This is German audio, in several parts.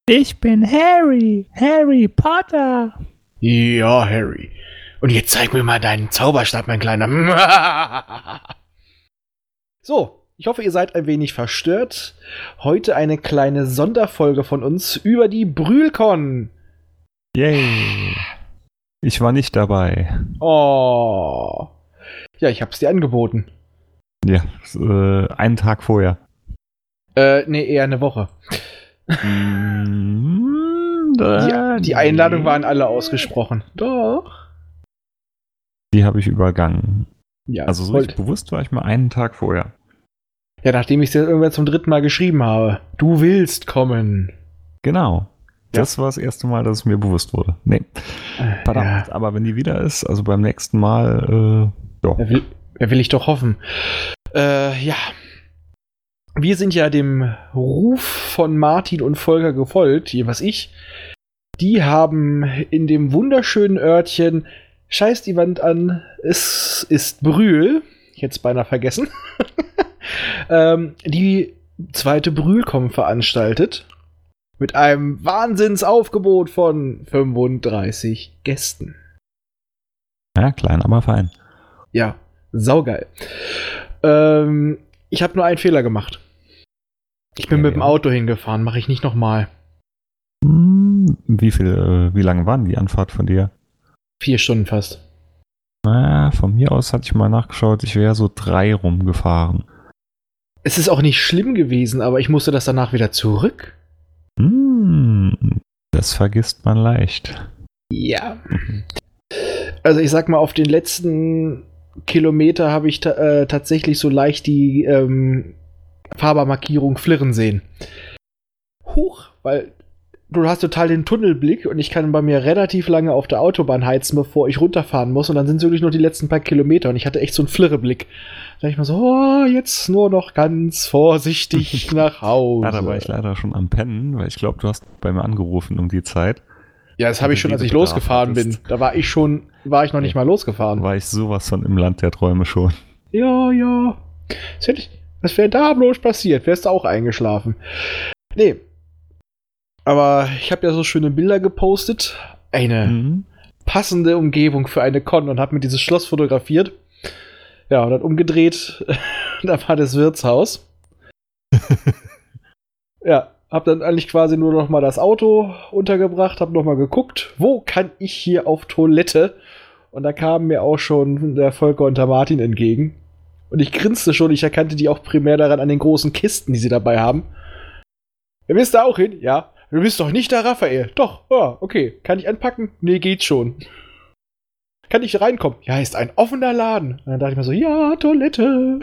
Ich bin Harry, Harry Potter. Ja, Harry. Und jetzt zeig mir mal deinen Zauberstab, mein Kleiner. So, ich hoffe, ihr seid ein wenig verstört. Heute eine kleine Sonderfolge von uns über die BrühlCon. Yay. Ich war nicht dabei. Oh. Ja, ich hab's dir angeboten. Ja, einen Tag vorher. Nee, eher eine Woche. Die Einladungen waren alle ausgesprochen. Doch. Die habe ich übergangen. Ja, also so richtig bewusst war ich mal einen Tag vorher. Ja, nachdem ich es dir irgendwann zum 3. Mal geschrieben habe. Du willst kommen. Genau. Das war das erste Mal, dass es mir bewusst wurde. Nee. Verdammt, aber wenn die wieder ist, also beim nächsten Mal, ja. Will ich doch hoffen. Ja. Wir sind ja dem Ruf von Martin und Volker gefolgt, jeweils ich. Die haben in dem wunderschönen Örtchen Scheiß die Wand an, es ist Brühl, jetzt beinahe vergessen, die zweite BrühlCon veranstaltet mit einem Wahnsinnsaufgebot von 35 Gästen. Ja, klein, aber fein. Ja, saugeil. Ich habe nur einen Fehler gemacht. Ich bin mit dem Auto hingefahren, mache ich nicht nochmal. Wie lange waren die Anfahrt von dir? 4 Stunden fast. Na, von mir aus hatte ich mal nachgeschaut, ich wäre so 3 rumgefahren. Es ist auch nicht schlimm gewesen, aber ich musste das danach wieder zurück. Das vergisst man leicht. Ja. Also ich sag mal, auf den letzten Kilometer habe ich tatsächlich so leicht die Fahrbahnmarkierung flirren sehen. Huch, weil du hast total den Tunnelblick und ich kann bei mir relativ lange auf der Autobahn heizen, bevor ich runterfahren muss und dann sind es wirklich nur die letzten paar Kilometer und ich hatte echt so einen Flirreblick. Da dachte ich mal so, oh, jetzt nur noch ganz vorsichtig nach Hause. Ja, da war ich leider schon am Pennen, weil ich glaube, du hast bei mir angerufen um die Zeit. Ja, das habe ich schon, als ich losgefahren bin. Da war ich noch nicht mal losgefahren. War ich sowas von im Land der Träume schon. Ja. Was wäre da bloß passiert? Wärst du auch eingeschlafen? Nee. Aber ich habe ja so schöne Bilder gepostet. Eine passende Umgebung für eine Con und habe mir dieses Schloss fotografiert. Ja, und dann umgedreht. Da war das Wirtshaus. Ja, hab dann eigentlich quasi nur noch mal das Auto untergebracht, hab noch mal geguckt, wo kann ich hier auf Toilette? Und da kamen mir auch schon der Volker und der Martin entgegen. Und ich grinste schon, ich erkannte die auch primär daran an den großen Kisten, die sie dabei haben. Ihr wisst da auch hin? Ja. Du bist doch nicht der Raphael. Doch, ja, okay. Kann ich anpacken? Nee, geht schon. Kann ich reinkommen? Ja, ist ein offener Laden. Und dann dachte ich mir so, ja, Toilette.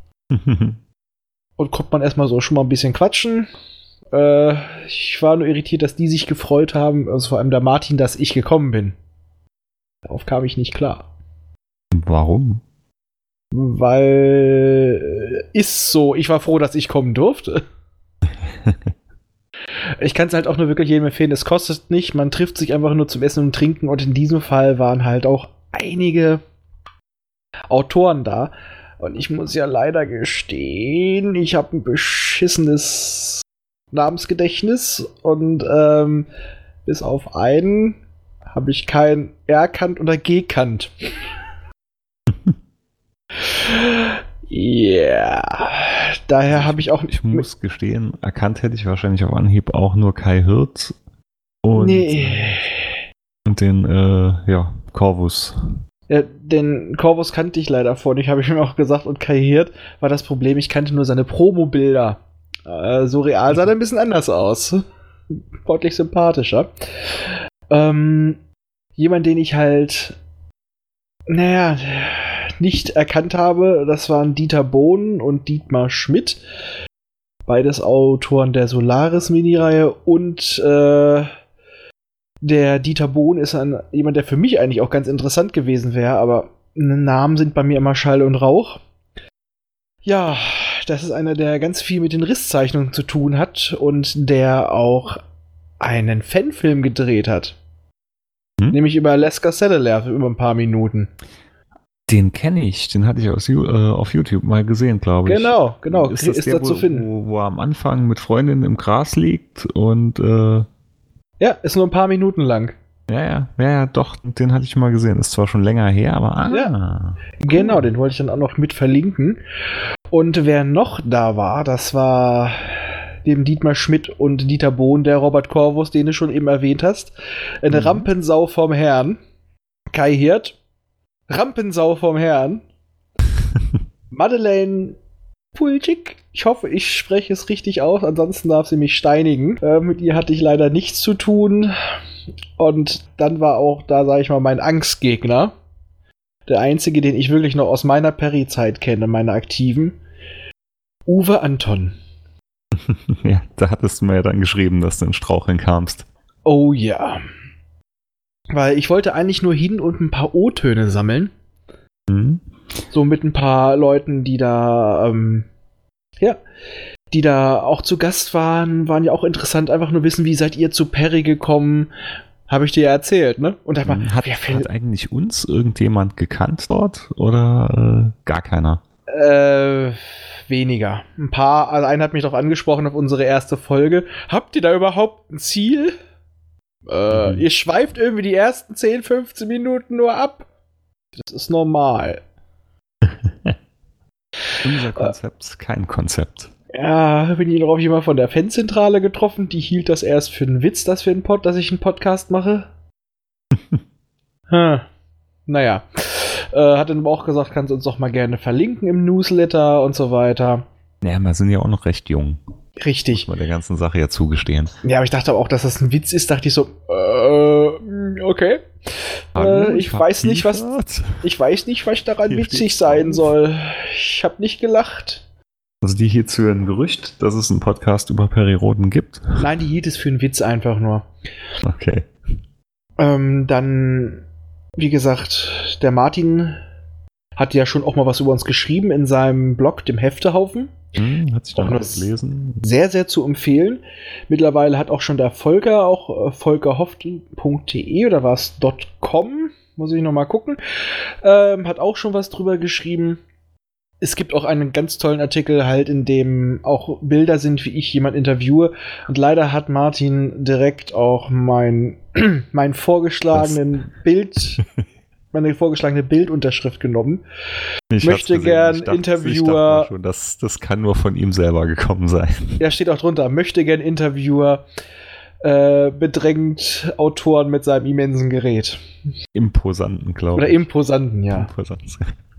Und konnte man erstmal so schon mal ein bisschen quatschen. Ich war nur irritiert, dass die sich gefreut haben, also vor allem der Martin, dass ich gekommen bin. Darauf kam ich nicht klar. Warum? Weil ist so, ich war froh, dass ich kommen durfte. Ich kann es halt auch nur wirklich jedem empfehlen, es kostet nicht, man trifft sich einfach nur zum Essen und Trinken und in diesem Fall waren halt auch einige Autoren da. Und ich muss ja leider gestehen, ich habe ein beschissenes Namensgedächtnis und bis auf einen habe ich kein R-Kant oder G-Kant. Ja, daher habe ich auch... Ich muss gestehen, erkannt hätte ich wahrscheinlich auf Anhieb auch nur Kai Hirt und den, Corvus. Ja, den Corvus kannte ich leider vorher nicht, habe ich mir auch gesagt, und Kai Hirt war das Problem, ich kannte nur seine Promo-Bilder. So real sah er ein bisschen anders aus. Deutlich sympathischer. Jemand, den ich halt nicht erkannt habe, das waren Dieter Bohn und Dietmar Schmidt. Beides Autoren der Solaris-Mini-Reihe und der Dieter Bohn ist jemand, der für mich eigentlich auch ganz interessant gewesen wäre, aber Namen sind bei mir immer Schall und Rauch. Ja, das ist einer, der ganz viel mit den Risszeichnungen zu tun hat und der auch einen Fanfilm gedreht hat. Nämlich über Alaska Satellite über ein paar Minuten. Den kenne ich, den hatte ich auf YouTube mal gesehen, glaube ich. Genau, Ist das der, zu finden. Wo er am Anfang mit Freundinnen im Gras liegt und ja, ist nur ein paar Minuten lang. Ja, doch, den hatte ich mal gesehen. Ist zwar schon länger her, aber ja. Genau, den wollte ich dann auch noch mit verlinken. Und wer noch da war, das war neben Dietmar Schmidt und Dieter Bohn, der Robert Corvus, den du schon eben erwähnt hast. Eine Rampensau vom Herrn. Kai Hirt. Rampensau vom Herrn. Madeleine Pulcik. Ich hoffe, ich spreche es richtig aus, ansonsten darf sie mich steinigen. Mit ihr hatte ich leider nichts zu tun. Und dann war auch da, sage ich mal, mein Angstgegner. Der einzige, den ich wirklich noch aus meiner Peri-Zeit kenne, meiner aktiven. Uwe Anton. Ja, da hattest du mir ja dann geschrieben, dass du in Straucheln kamst. Oh ja. Weil ich wollte eigentlich nur hin und ein paar O-Töne sammeln. Mhm. So mit ein paar Leuten, die da, die da auch zu Gast waren ja auch interessant. Einfach nur wissen, wie seid ihr zu Peri gekommen? Habe ich dir ja erzählt, ne? Und hat eigentlich uns irgendjemand gekannt dort oder gar keiner? Weniger. Ein paar, also einer hat mich doch angesprochen auf unsere erste Folge. Habt ihr da überhaupt ein Ziel? Ihr schweift irgendwie die ersten 10, 15 Minuten nur ab. Das ist normal. Unser Konzept, kein Konzept. Ja, bin ich noch jemand von der Fanzentrale getroffen, die hielt das erst für einen Witz, dass ich einen Podcast mache. Naja. Hat dann auch gesagt, kannst du uns doch mal gerne verlinken im Newsletter und so weiter. Ja, wir sind ja auch noch recht jung. Richtig. Muss man der ganzen Sache ja zugestehen. Ja, aber ich dachte auch, dass das ein Witz ist, dachte ich so, okay. Hallo, ich weiß nicht, was daran witzig sein soll. Ich habe nicht gelacht. Also die hielt für ein Gerücht, dass es einen Podcast über Peri-Roden gibt? Nein, die hielt es für einen Witz einfach nur. Okay. Dann, wie gesagt, der Martin hat ja schon auch mal was über uns geschrieben in seinem Blog, dem Heftehaufen. Hat sich dann auch gelesen. Sehr, sehr zu empfehlen. Mittlerweile hat auch schon der Volker, auch volkerhoft.de oder war es .com, muss ich nochmal gucken, hat auch schon was drüber geschrieben. Es gibt auch einen ganz tollen Artikel halt, in dem auch Bilder sind, wie ich jemand interviewe. Und leider hat Martin direkt auch mein vorgeschlagenen meine vorgeschlagene Bildunterschrift genommen. Ich möchte gern Interviewer. Schon, das kann nur von ihm selber gekommen sein. Ja, steht auch drunter. Möchte gern Interviewer bedrängt Autoren mit seinem immensen Gerät. Imposanten, glaube ich. Oder Imposanten, ja. Imposanten.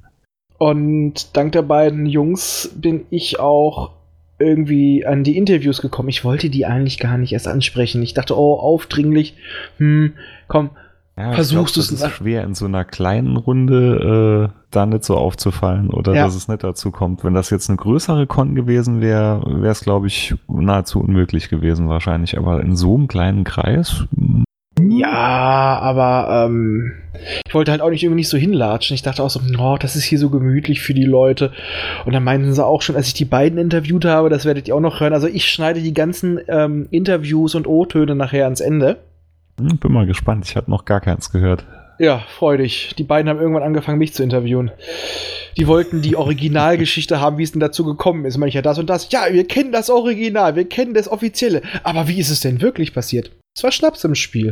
Und dank der beiden Jungs bin ich auch irgendwie an die Interviews gekommen. Ich wollte die eigentlich gar nicht erst ansprechen. Ich dachte, aufdringlich, komm, ja, versuchst du es. Es ist schwer, in so einer kleinen Runde da nicht so aufzufallen oder dass es nicht dazu kommt. Wenn das jetzt eine größere Con gewesen wäre, wäre es, glaube ich, nahezu unmöglich gewesen wahrscheinlich. Aber in so einem kleinen Kreis... Ja, aber ich wollte halt auch nicht so hinlatschen. Ich dachte auch so, das ist hier so gemütlich für die Leute. Und dann meinten sie auch schon, als ich die beiden interviewt habe, das werdet ihr auch noch hören. Also ich schneide die ganzen Interviews und O-Töne nachher ans Ende. Bin mal gespannt, ich hatte noch gar keins gehört. Ja, freu dich. Die beiden haben irgendwann angefangen, mich zu interviewen. Die wollten die Originalgeschichte haben, wie es denn dazu gekommen ist. Manche das und das. Ja, wir kennen das Original, wir kennen das Offizielle. Aber wie ist es denn wirklich passiert? Es war Schnaps im Spiel.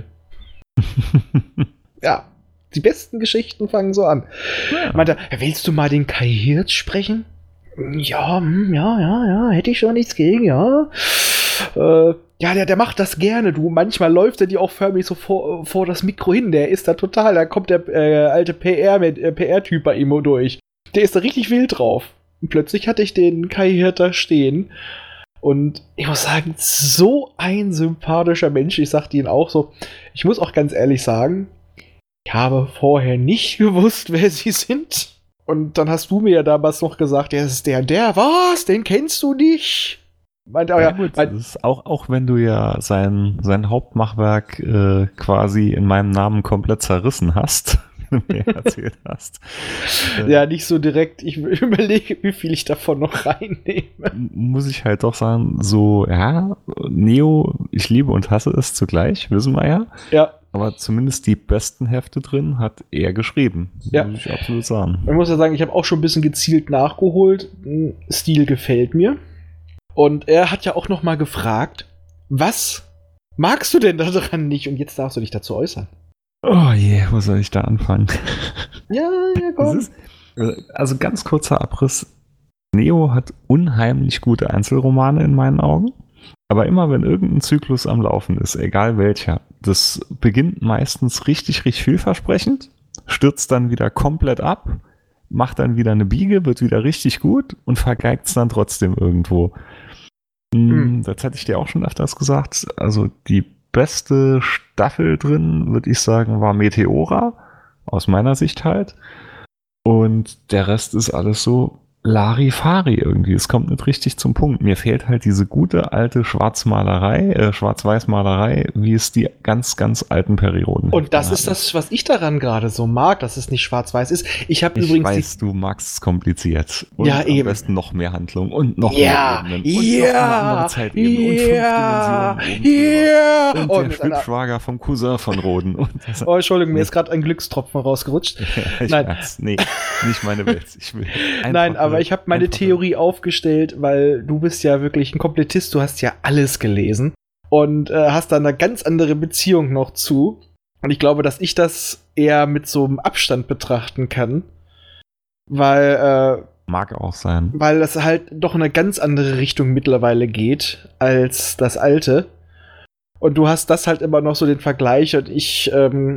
Ja, die besten Geschichten fangen so an. Ja. Meinte, willst du mal den Kai Hirt sprechen? Ja, hätte ich schon nichts gegen, ja. Ja, der macht das gerne, du. Manchmal läuft er dir auch förmlich so vor das Mikro hin. Der ist da total, da kommt der alte PR-Typ bei ihm durch. Der ist da richtig wild drauf. Und plötzlich hatte ich den Kai Hirt da stehen. Und ich muss sagen, so ein sympathischer Mensch. Ich sagte ihn auch so. Ich muss auch ganz ehrlich sagen, ich habe vorher nicht gewusst, wer sie sind. Und dann hast du mir ja damals noch gesagt, der ist der, was? Den kennst du nicht? Das ist auch wenn du ja sein Hauptmachwerk quasi in meinem Namen komplett zerrissen hast, wie du mir erzählt hast. Ja, nicht so direkt. Ich überlege, wie viel ich davon noch reinnehme. Muss ich halt doch sagen, so, ja, Neo, ich liebe und hasse es zugleich, wissen wir ja. Ja. aber zumindest die besten Hefte drin hat er geschrieben. Ja. Muss ich absolut sagen. Man muss ja sagen, ich habe auch schon ein bisschen gezielt nachgeholt. Stil gefällt mir. Und er hat ja auch noch mal gefragt, was magst du denn daran nicht? Und jetzt darfst du dich dazu äußern. Oh je, wo soll ich da anfangen? Ja, komm. Also ganz kurzer Abriss. Neo hat unheimlich gute Einzelromane in meinen Augen. Aber immer wenn irgendein Zyklus am Laufen ist, egal welcher, das beginnt meistens richtig, richtig vielversprechend, stürzt dann wieder komplett ab, macht dann wieder eine Biege, wird wieder richtig gut und vergeigt es dann trotzdem irgendwo. Das hatte ich dir auch schon öfters gesagt. Also die beste Staffel drin, würde ich sagen, war Meteora, aus meiner Sicht halt. Und der Rest ist alles so Larifari irgendwie. Es kommt nicht richtig zum Punkt. Mir fehlt halt diese gute alte Schwarz-Weiß-Malerei, wie es die ganz, ganz alten Perioden. Und das ist das, was ich daran gerade so mag, dass es nicht schwarz-weiß ist. Ich weiß, du magst es kompliziert. Und ja, am besten noch mehr Handlung und noch mehr Ebenen. Und noch eine andere Zeitebene und 5 Dimensionen. Und der Schwibschwager vom Cousin von Roden. Entschuldigung, mir ist gerade ein Glückstropfen rausgerutscht. Nein. Nee, nicht meine Welt. Nein, aber ich habe meine Theorie aufgestellt, weil du bist ja wirklich ein Komplettist, du hast ja alles gelesen und hast da eine ganz andere Beziehung noch zu. Und ich glaube, dass ich das eher mit so einem Abstand betrachten kann, weil mag auch sein. Weil das halt doch in eine ganz andere Richtung mittlerweile geht als das alte. Und du hast das halt immer noch so den Vergleich und ich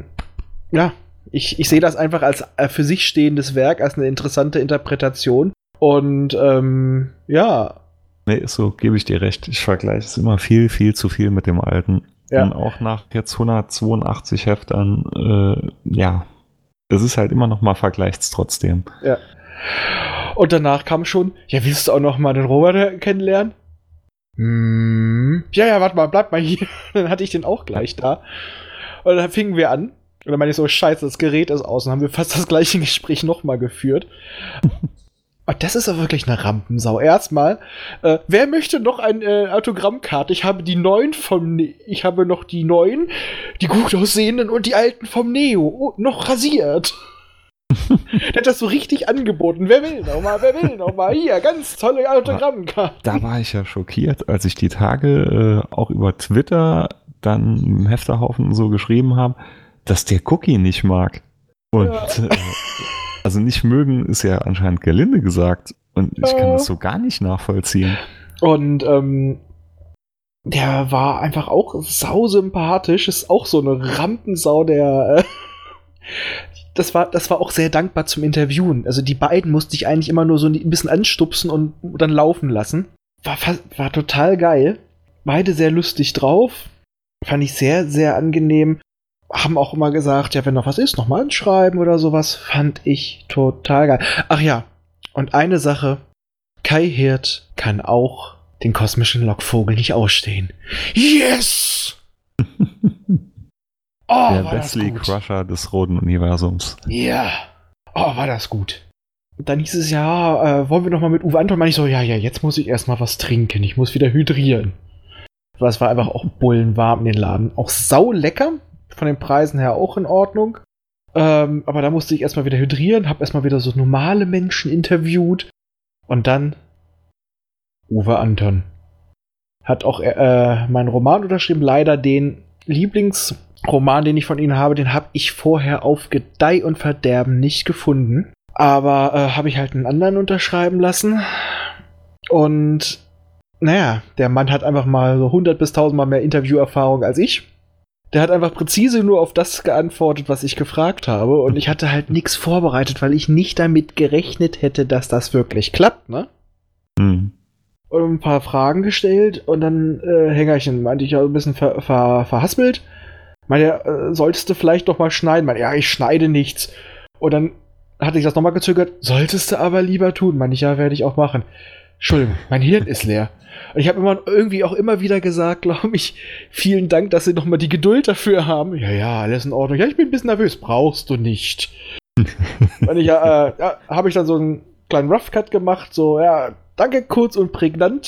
sehe das einfach als für sich stehendes Werk, als eine interessante Interpretation. Und Nee, ist so, gebe ich dir recht. Ich vergleiche es immer viel, viel zu viel mit dem Alten. Ja. Und auch nach jetzt 182 Heftern, es ist halt immer noch mal vergleichs trotzdem. Ja. Und danach kam schon, willst du auch noch mal den Robert kennenlernen? Ja, warte mal, bleib mal hier. Dann hatte ich den auch gleich da. Und dann fingen wir an. Und dann meine ich so, scheiße, das Gerät ist aus. Und haben wir fast das gleiche Gespräch noch mal geführt. Und das ist doch wirklich eine Rampensau. Erstmal, wer möchte noch eine Autogrammkarte? Ich habe noch die neuen, die gut aussehenden und die alten vom Neo. Noch rasiert. Der hat das so richtig angeboten. Wer will noch mal? Hier, ganz tolle Autogrammkarte. Da war ich ja schockiert, als ich die Tage auch über Twitter dann im Hefterhaufen so geschrieben habe, dass der Cookie nicht mag. Und also nicht mögen ist ja anscheinend gelinde gesagt. Und ich kann das so gar nicht nachvollziehen. Und der war einfach auch sausympathisch. Ist auch so eine Rampensau, der das war auch sehr dankbar zum Interviewen. Also die beiden musste ich eigentlich immer nur so ein bisschen anstupsen und dann laufen lassen. War total geil. Beide sehr lustig drauf. Fand ich sehr, sehr angenehm. Haben auch immer gesagt, wenn noch was ist, nochmal anschreiben oder sowas. Fand ich total geil. Ach ja, und eine Sache. Kai Hirt kann auch den kosmischen Lockvogel nicht ausstehen. Yes! Der Wesley Crusher des roten Universums. Ja. Oh, war das gut. Dann hieß es wollen wir noch mal mit Uwe Anton? Ich so, jetzt muss ich erstmal was trinken. Ich muss wieder hydrieren. Aber es war einfach auch bullenwarm in den Laden. Auch sau lecker. Von den Preisen her auch in Ordnung. Aber da musste ich erstmal wieder hydrieren, hab erstmal wieder so normale Menschen interviewt. Und dann Uwe Anton. Hat auch meinen Roman unterschrieben. Leider den Lieblingsroman, den ich von ihm habe, den habe ich vorher auf Gedeih und Verderben nicht gefunden. Aber habe ich halt einen anderen unterschreiben lassen. Und der Mann hat einfach mal so 100 bis 1000 Mal mehr Interviewerfahrung als ich. Der hat einfach präzise nur auf das geantwortet, was ich gefragt habe. Und ich hatte halt nichts vorbereitet, weil ich nicht damit gerechnet hätte, dass das wirklich klappt, ne? Und ein paar Fragen gestellt und dann Hängerchen, meinte ich ja ein bisschen verhaspelt. Meinte, solltest du vielleicht doch mal schneiden? Meinte, ich schneide nichts. Und dann hatte ich das nochmal gezögert. Solltest du aber lieber tun. Meinte ich, werde ich auch machen. Entschuldigung, mein Hirn ist leer. Und ich habe immer wieder gesagt, glaube ich, vielen Dank, dass Sie nochmal die Geduld dafür haben. Ja, alles in Ordnung. Ja, ich bin ein bisschen nervös. Brauchst du nicht. Und habe ich dann so einen kleinen Rough Cut gemacht, so, danke, kurz und prägnant.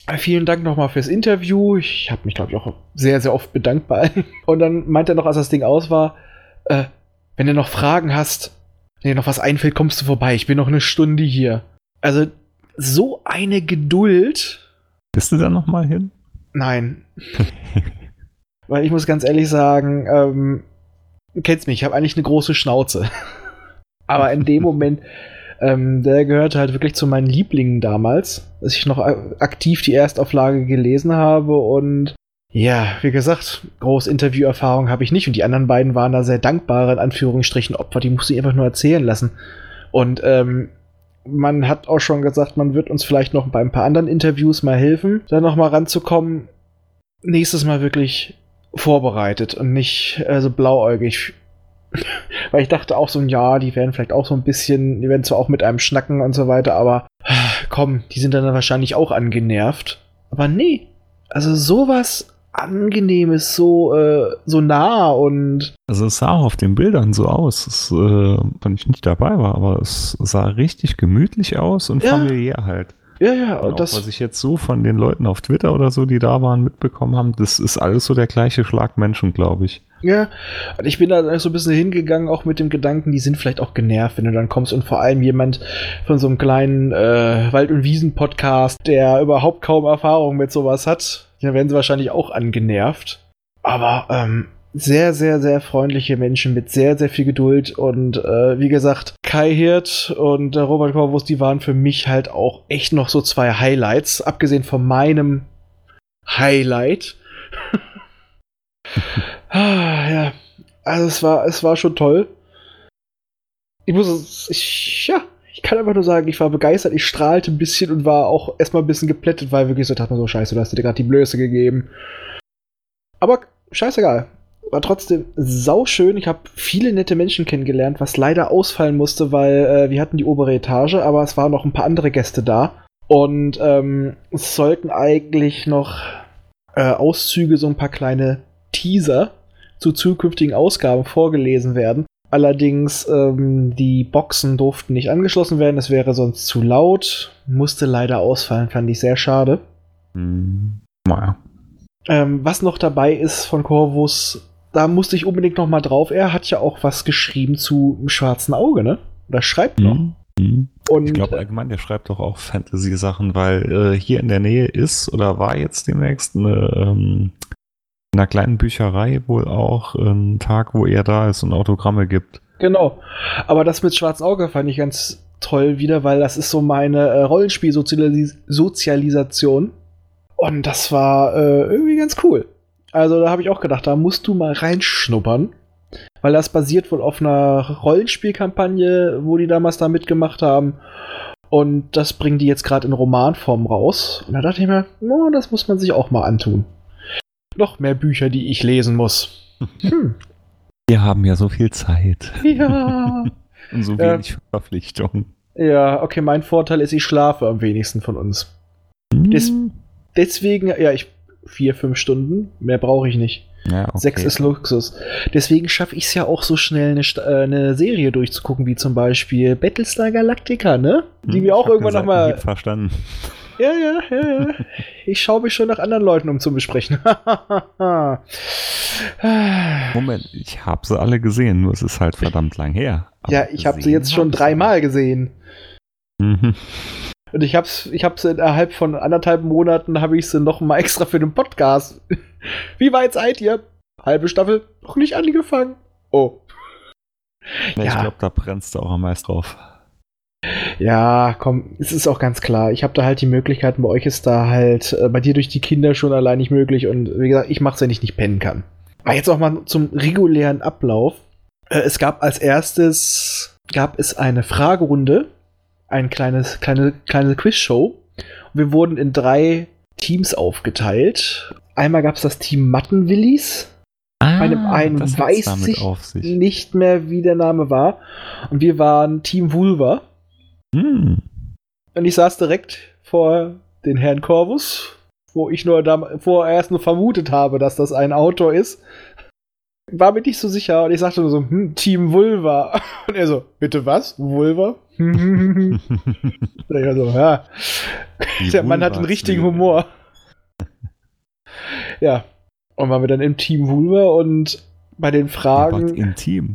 Vielen Dank nochmal fürs Interview. Ich habe mich, glaube ich, auch sehr, sehr oft bedankt bei allen. Und dann meint er noch, als das Ding aus war, wenn du noch Fragen hast, wenn dir noch was einfällt, kommst du vorbei. Ich bin noch eine Stunde hier. Also, so eine Geduld. Bist du da nochmal hin? Nein. Weil ich muss ganz ehrlich sagen, du kennst mich, ich habe eigentlich eine große Schnauze. Aber in dem Moment, der gehörte halt wirklich zu meinen Lieblingen damals, dass ich noch aktiv die Erstauflage gelesen habe und ja, wie gesagt, große Interviewerfahrung habe ich nicht und die anderen beiden waren da sehr dankbare, in Anführungsstrichen, Opfer, die musste ich einfach nur erzählen lassen. Und man hat auch schon gesagt, man wird uns vielleicht noch bei ein paar anderen Interviews mal helfen, da noch mal ranzukommen. Nächstes Mal wirklich vorbereitet und nicht so blauäugig. Weil ich dachte auch so, ja, die werden vielleicht auch so ein bisschen, die werden zwar auch mit einem schnacken und so weiter, aber komm, die sind dann wahrscheinlich auch angenervt. Aber nee, also sowas Angenehmes, so nah und... Also es sah auch auf den Bildern so aus, wenn ich nicht dabei war, aber es sah richtig gemütlich aus und familiär halt. Ja, und das, was ich jetzt so von den Leuten auf Twitter oder so, die da waren, mitbekommen haben, das ist alles so der gleiche Schlag Menschen, glaube ich. Ja, und ich bin da so ein bisschen hingegangen, auch mit dem Gedanken, die sind vielleicht auch genervt, wenn du dann kommst und vor allem jemand von so einem kleinen Wald- und Wiesen-Podcast, der überhaupt kaum Erfahrung mit sowas hat, dann werden sie wahrscheinlich auch angenervt. Aber sehr, sehr, sehr freundliche Menschen mit sehr, sehr viel Geduld und wie gesagt, Kai Hirt und Robert Corvus, die waren für mich halt auch echt noch so zwei Highlights, abgesehen von meinem Highlight. Ja, also es war schon toll. Ich kann einfach nur sagen, ich war begeistert, ich strahlte ein bisschen und war auch erstmal ein bisschen geplättet, weil wirklich so dachte man so, scheiße, du hast dir gerade die Blöße gegeben. Aber scheißegal. War trotzdem sauschön. Ich habe viele nette Menschen kennengelernt, was leider ausfallen musste, weil wir hatten die obere Etage, aber es waren noch ein paar andere Gäste da. Und es sollten eigentlich noch Auszüge, so ein paar kleine Teaser zu zukünftigen Ausgaben vorgelesen werden. Allerdings, die Boxen durften nicht angeschlossen werden, das wäre sonst zu laut. Musste leider ausfallen, fand ich sehr schade. Naja. Was noch dabei ist von Corvus, da musste ich unbedingt noch mal drauf. Er hat ja auch was geschrieben zu dem Schwarzen Auge, ne? Oder schreibt noch. Und, ich glaube allgemein, der schreibt doch auch Fantasy-Sachen, weil hier in der Nähe ist oder war jetzt demnächst in einer kleinen Bücherei wohl auch ein Tag, wo er da ist und Autogramme gibt. Genau. Aber das mit Schwarzen Auge fand ich ganz toll wieder, weil das ist so meine Rollenspiel-Sozialisation. Und das war irgendwie ganz cool. Also da habe ich auch gedacht, da musst du mal reinschnuppern. Weil das basiert wohl auf einer Rollenspielkampagne, wo die damals da mitgemacht haben. Und das bringen die jetzt gerade in Romanform raus. Und da dachte ich mir, oh, das muss man sich auch mal antun. Noch mehr Bücher, die ich lesen muss. Wir haben ja so viel Zeit. Ja. Und so wenig Verpflichtung. Ja, okay, mein Vorteil ist, ich schlafe am wenigsten von uns. Deswegen, ja, 4-5 Stunden, mehr brauche ich nicht. Ja, okay. 6 ist Luxus. Deswegen schaffe ich es ja auch so schnell, eine Serie durchzugucken, wie zum Beispiel Battlestar Galactica, ne? Die wir auch irgendwann nochmal... verstanden. Ja. Ich schaue mich schon nach anderen Leuten, um zu besprechen. Moment, ich habe sie alle gesehen, nur es ist halt verdammt lang her. Aber ja, ich habe sie jetzt schon 3-mal gesehen. Mhm. Und ich hab's innerhalb von 1,5 Monaten habe ich sie noch mal extra für den Podcast. Wie weit seid ihr? Halbe Staffel noch nicht angefangen. Oh. Ja, ich glaube, da brennst du auch am meisten drauf. Ja, komm, es ist auch ganz klar. Ich habe da halt die Möglichkeiten, bei euch ist da halt bei dir durch die Kinder schon allein nicht möglich. Und wie gesagt, ich mach's, wenn ich nicht pennen kann. Aber jetzt auch mal zum regulären Ablauf. Es gab als erstes eine Fragerunde. Eine kleine Quizshow. Und wir wurden in 3 Teams aufgeteilt. Einmal gab es das Team Mattenwillis. Bei dem einen weiß ich nicht mehr, wie der Name war. Und wir waren Team Vulva. Und ich saß direkt vor den Herrn Corvus, wo ich vorerst nur vermutet habe, dass das ein Autor ist. War mir nicht so sicher und ich sagte nur so, Team Vulva. Und er so, bitte was? Vulva? Also, ja. Der Mann hat einen richtigen Humor. Ja. Und waren wir dann im Team Vulva und bei den Fragen. Im Team.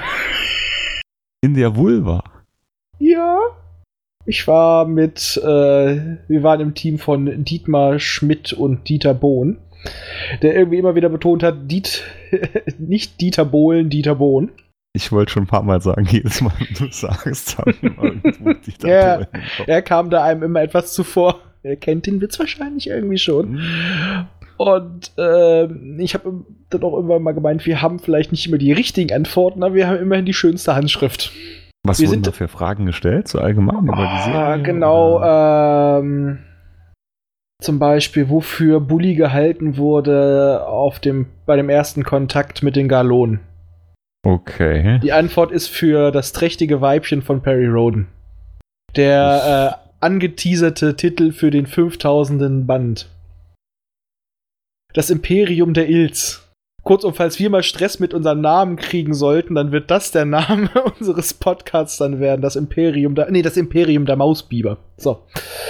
In der Vulva. Ja. Wir waren im Team von Dietmar Schmidt und Dieter Bohn, der irgendwie immer wieder betont hat, nicht Dieter Bohlen, Dieter Bohn. Ich wollte schon ein paar Mal sagen, jedes Mal, wenn du sagst, haben irgendwo Dieter Bohlen. Er kam da einem immer etwas zuvor. Er kennt den Witz wahrscheinlich irgendwie schon. Und ich habe dann auch irgendwann mal gemeint, wir haben vielleicht nicht immer die richtigen Antworten, aber wir haben immerhin die schönste Handschrift. Was wurden da für Fragen gestellt, so allgemein über die Serie? Genau, zum Beispiel, wofür Bully gehalten wurde bei dem ersten Kontakt mit den Galonen. Okay. Die Antwort ist für das trächtige Weibchen von Perry Rhodan. Der angeteaserte Titel für den 5000. Band. Das Imperium der Ilz. Kurzum, falls wir mal Stress mit unserem Namen kriegen sollten, dann wird das der Name unseres Podcasts dann werden. Das Imperium der Mausbiber. So.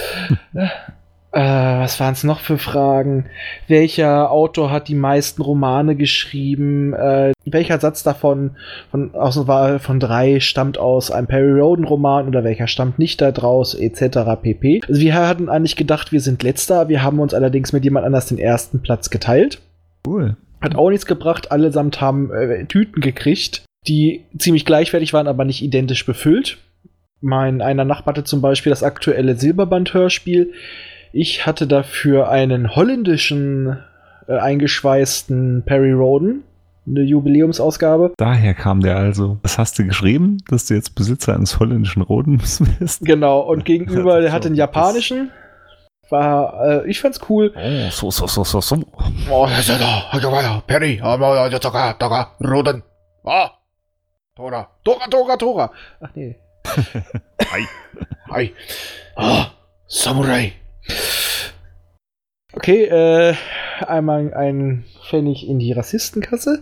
Was waren es noch für Fragen? Welcher Autor hat die meisten Romane geschrieben? Welcher Satz davon von 3 stammt aus einem Perry Rhodan Roman oder welcher stammt nicht da draus, etc. pp. Also wir hatten eigentlich gedacht, wir sind Letzter. Wir haben uns allerdings mit jemand anders den ersten Platz geteilt. Cool. Hat auch nichts gebracht. Allesamt haben Tüten gekriegt, die ziemlich gleichwertig waren, aber nicht identisch befüllt. Einer Nachbar hatte zum Beispiel das aktuelle Silberband-Hörspiel. Ich hatte dafür einen holländischen eingeschweißten Perry Rhodan, eine Jubiläumsausgabe. Daher kam der also. Was hast du geschrieben, dass du jetzt Besitzer eines holländischen Rodens bist? Genau, und gegenüber, der hatte einen japanischen. Ich fand's cool. Oh, so. Oh, Perry, Rhodan. Ah, Tora. Ach nee. Hi. Ah, Samurai. Okay, einmal ein Pfennig in die Rassistenkasse.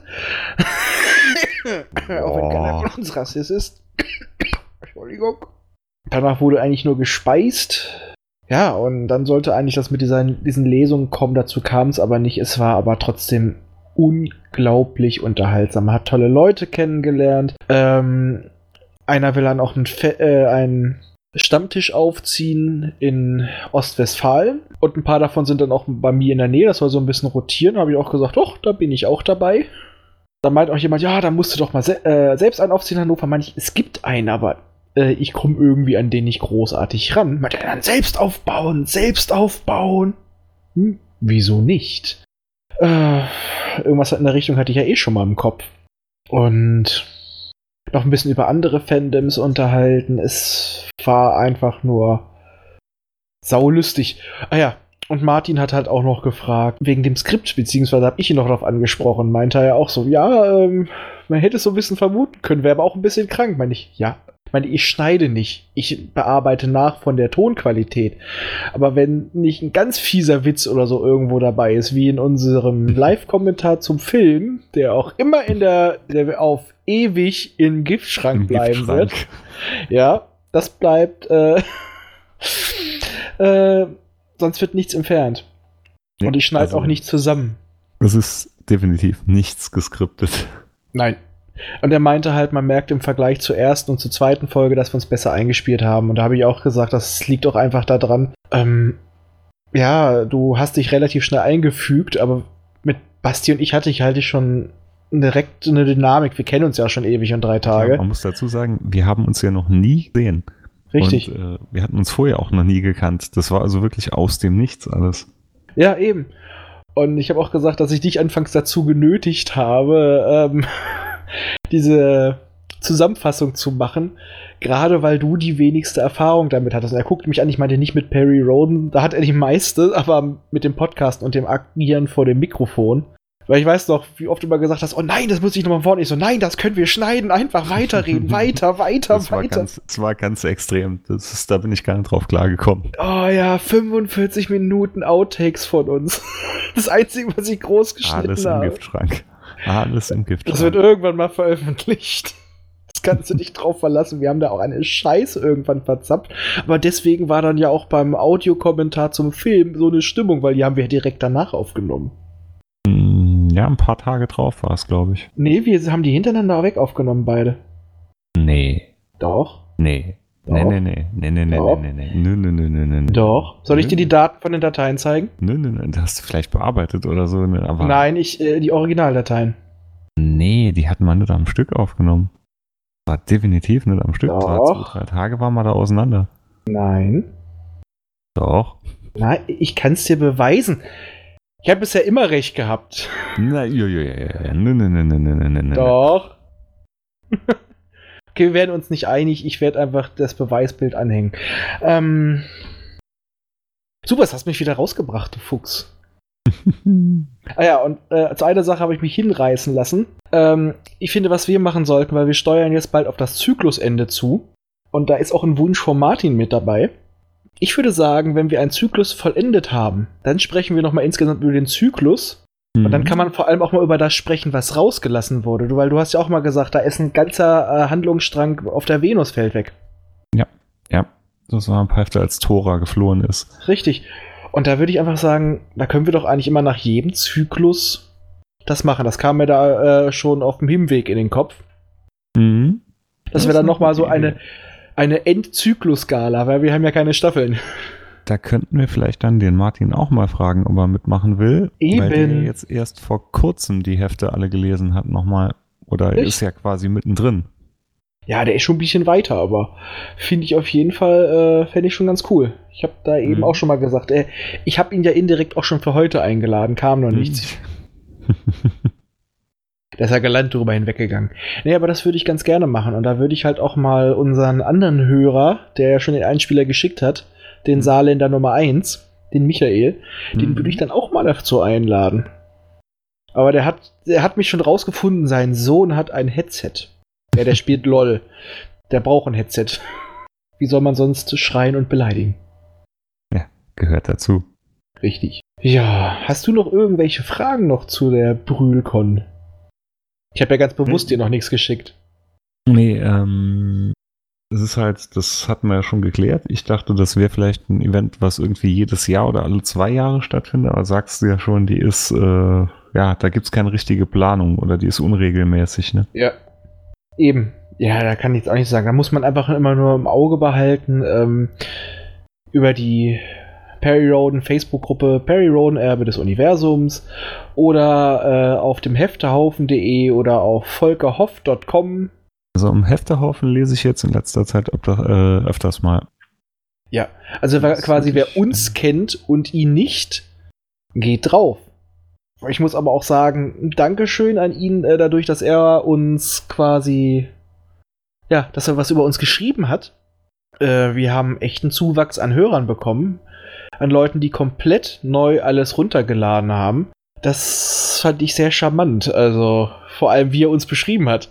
Auch wenn keiner von uns Rassist ist. Entschuldigung. Danach wurde eigentlich nur gespeist. Ja, und dann sollte eigentlich das mit diesen Lesungen kommen. Dazu kam es aber nicht. Es war aber trotzdem unglaublich unterhaltsam. Man hat tolle Leute kennengelernt. Einer will dann auch einen Stammtisch aufziehen in Ostwestfalen. Und ein paar davon sind dann auch bei mir in der Nähe. Das soll so ein bisschen rotieren. Da habe ich auch gesagt, doch, da bin ich auch dabei. Da meint auch jemand, ja, da musst du doch mal selbst einen aufziehen in Hannover. Meine ich, es gibt einen, aber ich komme irgendwie an den nicht großartig ran. Meint er dann, selbst aufbauen. Wieso nicht? Irgendwas in der Richtung hatte ich ja eh schon mal im Kopf. Und noch ein bisschen über andere Fandoms unterhalten. Es war einfach nur saulustig. Ah ja, und Martin hat halt auch noch gefragt, wegen dem Skript, beziehungsweise habe ich ihn noch darauf angesprochen. Meinte er ja auch so, ja, man hätte es so ein bisschen vermuten können, wäre aber auch ein bisschen krank. Meine ich, ja. Ich schneide nicht. Ich bearbeite nach von der Tonqualität. Aber wenn nicht ein ganz fieser Witz oder so irgendwo dabei ist, wie in unserem Live-Kommentar zum Film, der auch immer der auf ewig im Giftschrank bleiben wird. Ja, das bleibt. Sonst wird nichts entfernt. Ja, und ich schneide auch nicht zusammen. Es ist definitiv nichts geskriptet. Nein. Und er meinte halt, man merkt im Vergleich zur ersten und zur zweiten Folge, dass wir uns besser eingespielt haben. Und da habe ich auch gesagt, das liegt auch einfach daran, ja, du hast dich relativ schnell eingefügt, aber mit Basti und ich hatte ich halt schon direkt eine Dynamik. Wir kennen uns ja schon ewig und 3 Tage. Ja, man muss dazu sagen, wir haben uns ja noch nie gesehen. Richtig. Und wir hatten uns vorher auch noch nie gekannt. Das war also wirklich aus dem Nichts alles. Ja, eben. Und ich habe auch gesagt, dass ich dich anfangs dazu genötigt habe, diese Zusammenfassung zu machen, gerade weil du die wenigste Erfahrung damit hattest. Und er guckte mich an, ich meinte nicht mit Perry Rhodan, da hat er die meiste, aber mit dem Podcast und dem Agieren vor dem Mikrofon. Weil ich weiß noch, wie oft du immer gesagt hast, oh nein, das muss ich nochmal vorne. Ich so, nein, das können wir schneiden, einfach weiterreden, weiter. Das war ganz extrem. Da bin ich gar nicht drauf klargekommen. Oh ja, 45 Minuten Outtakes von uns. Das Einzige, was ich groß geschnitten habe. Alles im Giftschrank. Das wird irgendwann mal veröffentlicht. Das kannst du dich drauf verlassen. Wir haben da auch eine Scheiße irgendwann verzapft. Aber deswegen war dann ja auch beim Audiokommentar zum Film so eine Stimmung, weil die haben wir direkt danach aufgenommen. Ja, ein paar Tage drauf war es, glaube ich. Nee, wir haben die hintereinander weg aufgenommen, beide. Nee. Doch. Nee. Doch. Nee. Doch. Soll ich dir die Daten von den Dateien zeigen? Nee. Das hast du vielleicht bearbeitet oder so. Aber Nein, die Originaldateien. Nee, die hatten wir nicht am Stück aufgenommen. War definitiv nicht am Stück. Doch. 2-3 Tage waren wir da auseinander. Nein. Doch. Nein, ich kann es dir beweisen. Ich habe bisher immer recht gehabt. Nee. Doch. Okay, wir werden uns nicht einig. Ich werde einfach das Beweisbild anhängen. Super, das hast mich wieder rausgebracht, du Fuchs. Und zu einer Sache habe ich mich hinreißen lassen. Ich finde, was wir machen sollten, weil wir steuern jetzt bald auf das Zyklusende zu. Und da ist auch ein Wunsch von Martin mit dabei. Ich würde sagen, wenn wir einen Zyklus vollendet haben, dann sprechen wir nochmal insgesamt über den Zyklus. Und dann kann man vor allem auch mal über das sprechen, was rausgelassen wurde. Weil du hast ja auch mal gesagt, da ist ein ganzer Handlungsstrang auf der Venus fällt weg. Ja. Das war ein paar Hälfte, als Thora geflohen ist. Richtig. Und da würde ich einfach sagen, da können wir doch eigentlich immer nach jedem Zyklus das machen. Das kam mir da schon auf dem Hinweg in den Kopf. Mhm. Dass wir dann nochmal so eine Endzyklus-Skala, weil wir haben ja keine Staffeln. Da könnten wir vielleicht dann den Martin auch mal fragen, ob er mitmachen will. Eben. Weil der jetzt erst vor kurzem die Hefte alle gelesen hat nochmal. Oder er ist ja quasi mittendrin. Ja, der ist schon ein bisschen weiter, aber finde ich auf jeden Fall, fände ich schon ganz cool. Ich habe da eben auch schon mal gesagt, ich habe ihn ja indirekt auch schon für heute eingeladen, kam noch nichts. Der ist ja galant drüber hinweggegangen. Nee, aber das würde ich ganz gerne machen. Und da würde ich halt auch mal unseren anderen Hörer, der ja schon den Einspieler geschickt hat, den Saarländer Nummer 1, den Michael, den würde ich dann auch mal dazu einladen. Aber der hat mich schon rausgefunden, sein Sohn hat ein Headset. Ja, der spielt LOL. Der braucht ein Headset. Wie soll man sonst schreien und beleidigen? Ja, gehört dazu. Richtig. Ja, hast du noch irgendwelche Fragen noch zu der Brühlcon? Ich habe ja ganz bewusst dir noch nichts geschickt. Nee, das ist halt, das hatten wir ja schon geklärt. Ich dachte, das wäre vielleicht ein Event, was irgendwie jedes Jahr oder alle 2 Jahre stattfindet, aber sagst du ja schon, die ist, da gibt's keine richtige Planung oder die ist unregelmäßig, ne? Ja. Eben. Ja, da kann ich jetzt auch nicht sagen. Da muss man einfach immer nur im Auge behalten, über die Perry Roden Facebook-Gruppe Perry Roden Erbe des Universums oder auf dem Hefterhaufen.de oder auf volkerhoff.com. Also im Hefterhaufen lese ich jetzt in letzter Zeit öfters mal. Ja, also quasi wer uns kennt und ihn nicht, geht drauf. Ich muss aber auch sagen, Dankeschön an ihn, dadurch, dass er uns quasi, dass er was über uns geschrieben hat. Wir haben echt einen Zuwachs an Hörern bekommen. An Leuten, die komplett neu alles runtergeladen haben. Das fand ich sehr charmant. Also, vor allem, wie er uns beschrieben hat.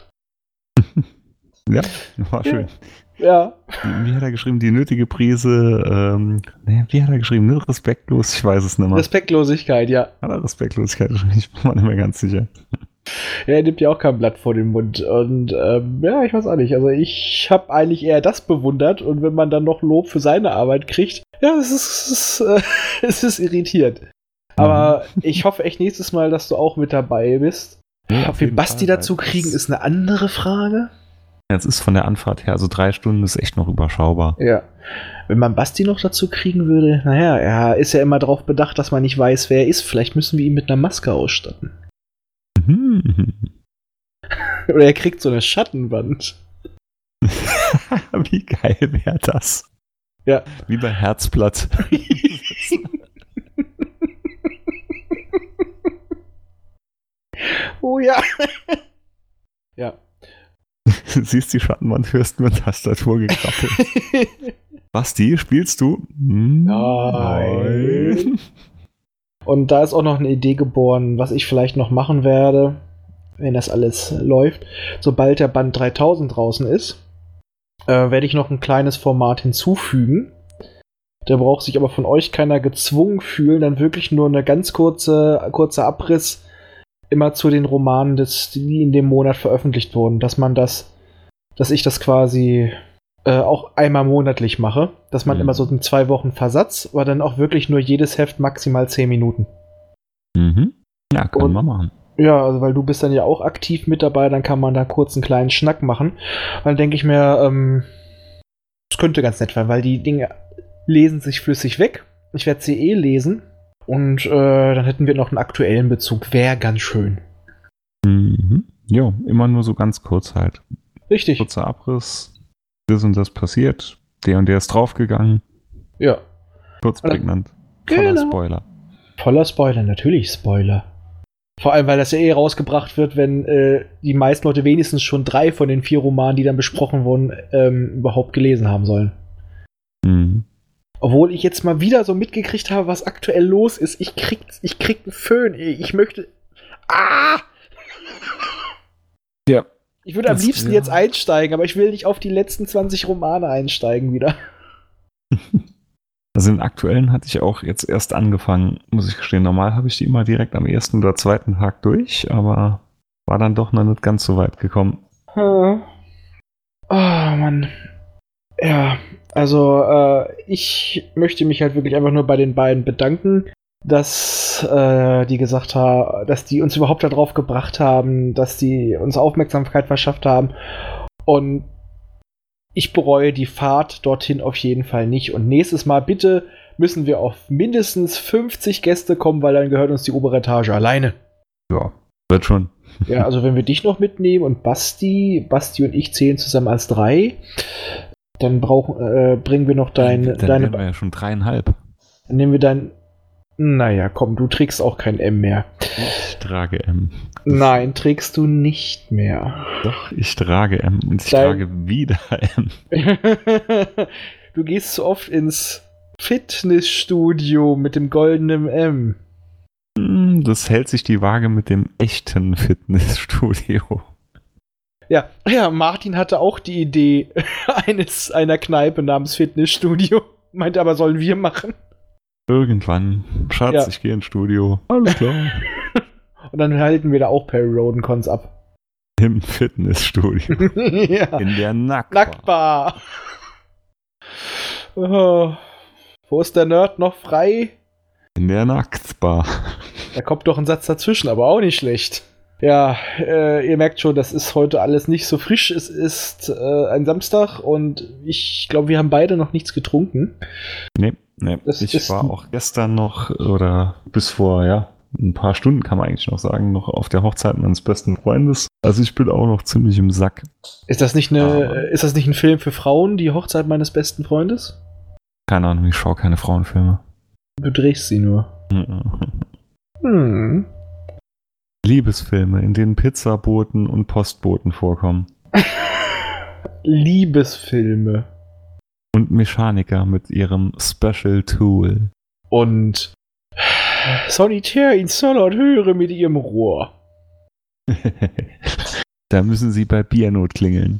Ja, war schön. Ja. Wie hat er geschrieben? Die nötige Prise, wie hat er geschrieben? Respektlos? Ich weiß es nicht mehr. Respektlosigkeit, ja. Hat er Respektlosigkeit geschrieben? Ich bin mir nicht mehr ganz sicher. Ja, er nimmt ja auch kein Blatt vor den Mund. Und ich weiß auch nicht. Also ich habe eigentlich eher das bewundert. Und wenn man dann noch Lob für seine Arbeit kriegt, es ist irritierend. Aber ich hoffe echt nächstes Mal, dass du auch mit dabei bist. Ja, ob wir Basti dazu kriegen, ist eine andere Frage. Jetzt ist von der Anfahrt her, also 3 Stunden ist echt noch überschaubar. Ja. Wenn man Basti noch dazu kriegen würde, er ist ja immer darauf bedacht, dass man nicht weiß, wer er ist. Vielleicht müssen wir ihn mit einer Maske ausstatten. Oder er kriegt so eine Schattenwand. Wie geil wäre das? Ja. Wie bei Herzblatt. Oh ja. Ja. Siehst die Schattenwand, hörst mit Tastatur gekrabbelt. Basti, spielst du? Nein. Und da ist auch noch eine Idee geboren, was ich vielleicht noch machen werde, wenn das alles läuft. Sobald der Band 3000 draußen ist, werde ich noch ein kleines Format hinzufügen. Da braucht sich aber von euch keiner gezwungen fühlen, dann wirklich nur eine ganz kurzer Abriss immer zu den Romanen, die in dem Monat veröffentlicht wurden, dass man das dass ich das quasi auch einmal monatlich mache, dass man immer so einen 2 Wochen Versatz, aber dann auch wirklich nur jedes Heft maximal 10 Minuten. Mhm. Ja, kann man machen. Ja, also weil du bist dann ja auch aktiv mit dabei, dann kann man da kurz einen kleinen Schnack machen. Dann denke ich mir, das könnte ganz nett werden, weil die Dinge lesen sich flüssig weg. Ich werde sie lesen und dann hätten wir noch einen aktuellen Bezug. Wäre ganz schön. Mhm. Ja, immer nur so ganz kurz halt. Richtig. Kurzer Abriss. Das und das passiert. Der und der ist draufgegangen. Ja. Kurz prägnant. Voller Spoiler. Voller Spoiler, natürlich Spoiler. Vor allem, weil das ja rausgebracht wird, wenn die meisten Leute wenigstens schon 3 von den 4 Romanen, die dann besprochen wurden, überhaupt gelesen haben sollen. Mhm. Obwohl ich jetzt mal wieder so mitgekriegt habe, was aktuell los ist. Ich krieg einen Föhn. Ich möchte... Ja. Ich würde am liebsten jetzt einsteigen, aber ich will nicht auf die letzten 20 Romane einsteigen wieder. Also den aktuellen hatte ich auch jetzt erst angefangen, muss ich gestehen. Normal habe ich die immer direkt am 1. oder 2. Tag durch, aber war dann doch noch nicht ganz so weit gekommen. Oh, Mann. Ja, also ich möchte mich halt wirklich einfach nur bei den beiden bedanken, dass die gesagt haben, dass die uns überhaupt darauf gebracht haben, dass die uns Aufmerksamkeit verschafft haben. Und ich bereue die Fahrt dorthin auf jeden Fall nicht. Und nächstes Mal bitte müssen wir auf mindestens 50 Gäste kommen, weil dann gehört uns die obere Etage alleine. Ja, wird schon. Ja, also wenn wir dich noch mitnehmen und Basti und ich zählen zusammen als 3, dann bringen wir noch deine... Dann wären wir ja schon 3,5. Dann nehmen wir dein... Naja, komm, du trägst auch kein M mehr. Ich trage M. Nein, trägst du nicht mehr. Doch, ich trage M und ich trage wieder M. Du gehst zu oft ins Fitnessstudio mit dem goldenen M. Das hält sich die Waage mit dem echten Fitnessstudio. Ja, Martin hatte auch die Idee einer Kneipe namens Fitnessstudio. Meinte aber, sollen wir machen? Irgendwann. Schatz, ich gehe ins Studio. Alles klar. Und dann halten wir da auch Perry Rodencons ab. Im Fitnessstudio. Ja. In der Nacktbar. Oh. Wo ist der Nerd noch frei? In der Nacktbar. Da kommt doch ein Satz dazwischen, aber auch nicht schlecht. Ja, ihr merkt schon, das ist heute alles nicht so frisch. Es ist ein Samstag und ich glaube, wir haben beide noch nichts getrunken. Nee. Ich war auch gestern noch oder bis vor, ein paar Stunden kann man eigentlich noch sagen, noch auf der Hochzeit meines besten Freundes. Also ich bin auch noch ziemlich im Sack. Ist das nicht ein Film für Frauen, die Hochzeit meines besten Freundes? Keine Ahnung, ich schaue keine Frauenfilme. Du drehst sie nur. Liebesfilme, in denen Pizzaboten und Postboten vorkommen. Liebesfilme. Und Mechaniker mit ihrem Special Tool. Und Solitär in Solothurn mit ihrem Rohr. Da müssen sie bei Biernot klingeln.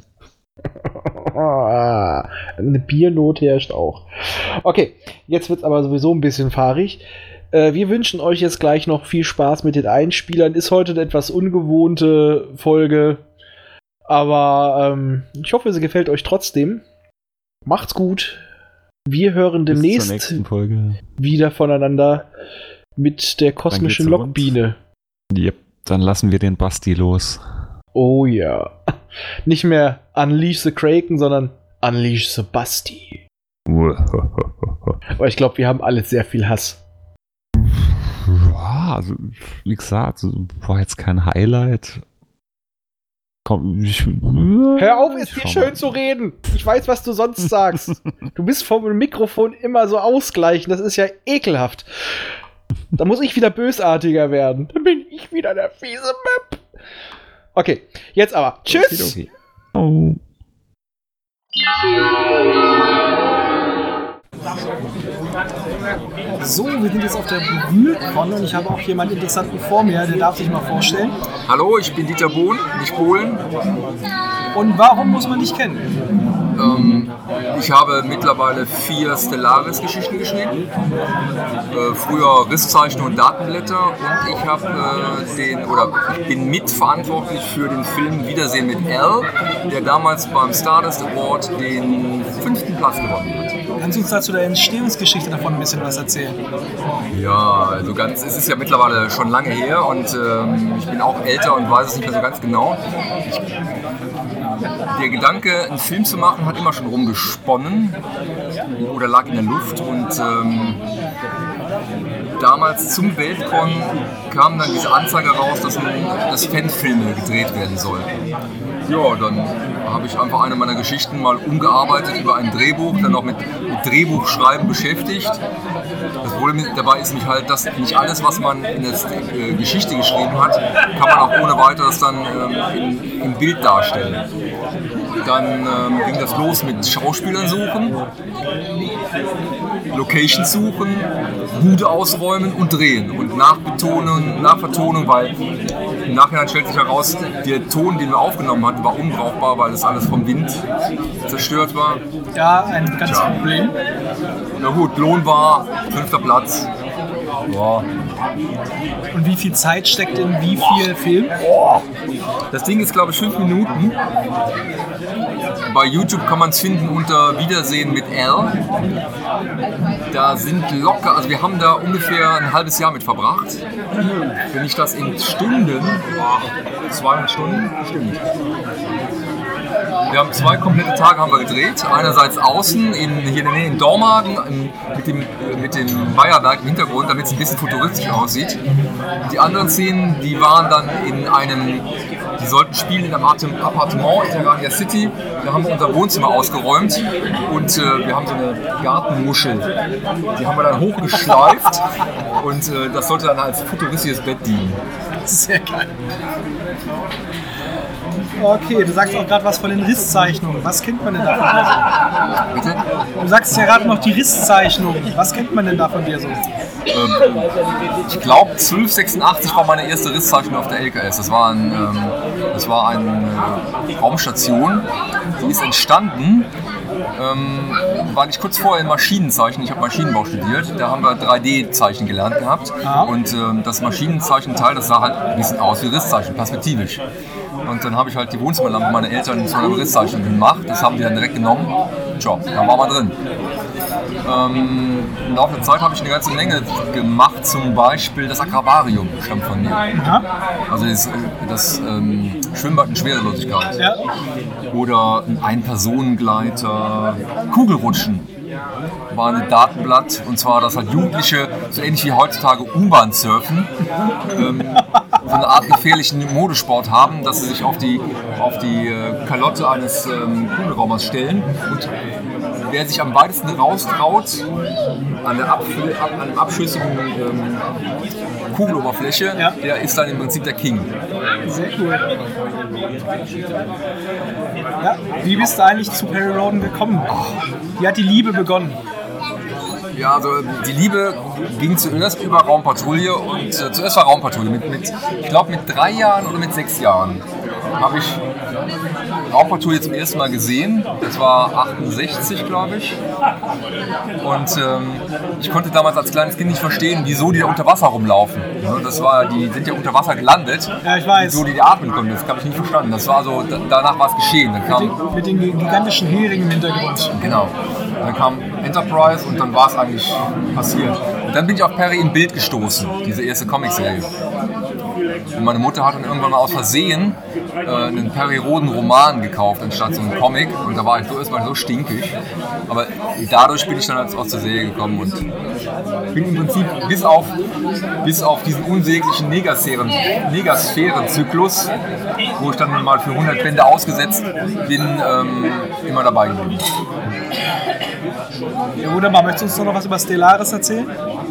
Eine Biernot herrscht auch. Okay, jetzt wird's aber sowieso ein bisschen fahrig. Wir wünschen euch jetzt gleich noch viel Spaß mit den Einspielern. Ist heute eine etwas ungewohnte Folge. Aber ich hoffe, sie gefällt euch trotzdem. Macht's gut. Wir hören demnächst wieder voneinander mit der kosmischen Lokbiene. Yep, dann lassen wir den Basti los. Oh ja. Nicht mehr Unleash the Kraken, sondern Unleash the Basti. Aber ich glaube, wir haben alle sehr viel Hass. Ja, also, wie gesagt, war jetzt kein Highlight. Komm, hör auf, ist dir schön zu reden. Ich weiß, was du sonst sagst. Du bist vom Mikrofon immer so ausgleichen. Das ist ja ekelhaft. Da muss ich wieder bösartiger werden. Dann bin ich wieder der fiese Map. Okay, jetzt aber. Tschüss. Okay. Oh. So, wir sind jetzt auf der Wühlcon und ich habe auch jemanden Interessanten vor mir, der darf sich mal vorstellen. Hallo, ich bin Dieter Bohn, nicht Polen. Und warum muss man dich kennen? Ich habe mittlerweile 4 Stellaris-Geschichten geschrieben. Früher Risszeichnungen und Datenblätter. Und ich bin mitverantwortlich für den Film Wiedersehen mit Al, der damals beim Stardust Award den 5. Platz gewonnen hat. Kannst du uns dazu der Entstehungsgeschichte davon ein bisschen was erzählen? Ja, also es ist ja mittlerweile schon lange her und ich bin auch älter und weiß es nicht mehr so ganz genau. Der Gedanke, einen Film zu machen, hat immer schon rumgesponnen oder lag in der Luft und damals zum Weltcon kam dann diese Anzeige raus, dass Fanfilme gedreht werden sollen. Ja, dann habe ich einfach eine meiner Geschichten mal umgearbeitet über ein Drehbuch, dann noch mit Drehbuchschreiben beschäftigt. Das Problem dabei ist mich halt, dass nicht alles, was man in der Geschichte geschrieben hat, kann man auch ohne weiteres dann im Bild darstellen. Dann ging das los mit Schauspielern suchen, Locations suchen, Bude ausräumen und drehen und Nachvertonung, weil im Nachhinein stellt sich heraus, der Ton, den wir aufgenommen hatten, war unbrauchbar, weil das alles vom Wind zerstört war. Ja, ein bekanntes Problem. Na gut, Lohn war 5. Platz. Ja. Und wie viel Zeit steckt in wie viel Film? Das Ding ist, glaube ich, 5 Minuten. Bei YouTube kann man es finden unter Wiedersehen mit Al. Da sind locker, also wir haben da ungefähr ein halbes Jahr mit verbracht. Wenn ich das in Stunden, 200 Stunden, stimmt. Wir haben 2 komplette Tage haben wir gedreht. Einerseits außen, hier in der Nähe in Dormagen, mit dem Bayerberg im Hintergrund, damit es ein bisschen futuristisch aussieht. Die anderen Szenen, die waren dann die sollten spielen in einem Appartement in Terrania City. Da haben wir unser Wohnzimmer ausgeräumt und wir haben so eine Gartenmuschel. Die haben wir dann hochgeschleift und das sollte dann als futuristisches Bett dienen. Sehr geil. Okay, du sagst auch gerade was von den Risszeichnungen. Was kennt man denn da von dir so? Bitte? Du sagst ja gerade noch die Risszeichnungen. Was kennt man denn da von dir so? Ich glaube, 1286 war meine erste Risszeichnung auf der LKS. Das war eine Raumstation. Die ist entstanden, weil ich kurz vorher in Maschinenzeichen, ich habe Maschinenbau studiert, da haben wir 3D-Zeichen gelernt gehabt. Und das Maschinenzeichenteil, das sah halt ein bisschen aus wie Risszeichen, perspektivisch. Und dann habe ich halt die Wohnzimmerlampe meiner Eltern zu einer Risszeichen gemacht. Das haben die dann direkt genommen. Tja, da war man drin. Im Laufe der Zeit habe ich eine ganze Menge gemacht. Zum Beispiel das Agrabarium stammt von mir. Also das Schwimmbad in Schwerelosigkeit. Ja. Oder ein Ein-Personen-Gleiter. Kugelrutschen war ein Datenblatt, und zwar, dass halt Jugendliche, so ähnlich wie heutzutage U-Bahn surfen, so eine Art gefährlichen Modesport haben, dass sie sich auf die Kalotte eines Kugelraumers stellen und wer sich am weitesten raustraut an der abschüssigen Kugeloberfläche, der ist dann im Prinzip der King. Sehr cool. Ja, wie bist du eigentlich zu Perry Rhodan gekommen? Wie hat die Liebe begonnen? Ja, also die Liebe ging zuerst über Raumpatrouille und zuerst war Raumpatrouille. Ich glaube mit 3 Jahren oder mit 6 Jahren habe ich Raumpatrouille zum ersten Mal gesehen. Das war 68, glaube ich. Und ich konnte damals als kleines Kind nicht verstehen, wieso die da unter Wasser rumlaufen. Die sind ja unter Wasser gelandet. Ja, ich weiß. Wieso die atmen konnten, das habe ich nicht verstanden. Das war so, danach war es geschehen. Dann mit den gigantischen Heringen im Hintergrund. Genau. Dann kam Enterprise und dann war es eigentlich passiert. Und dann bin ich auf Perry in Bild gestoßen, diese erste Comicserie. Und meine Mutter hat dann irgendwann mal aus Versehen einen Perry Rhodan Roman gekauft, anstatt so einen Comic. Und da war ich erstmal so stinkig. Aber dadurch bin ich dann aus der Serie gekommen und bin im Prinzip bis auf diesen unsäglichen Negasphären-Zyklus, wo ich dann mal für 100 Bände ausgesetzt bin, immer dabei geblieben. Ja, wunderbar. Möchtest du uns noch was über Stellaris erzählen?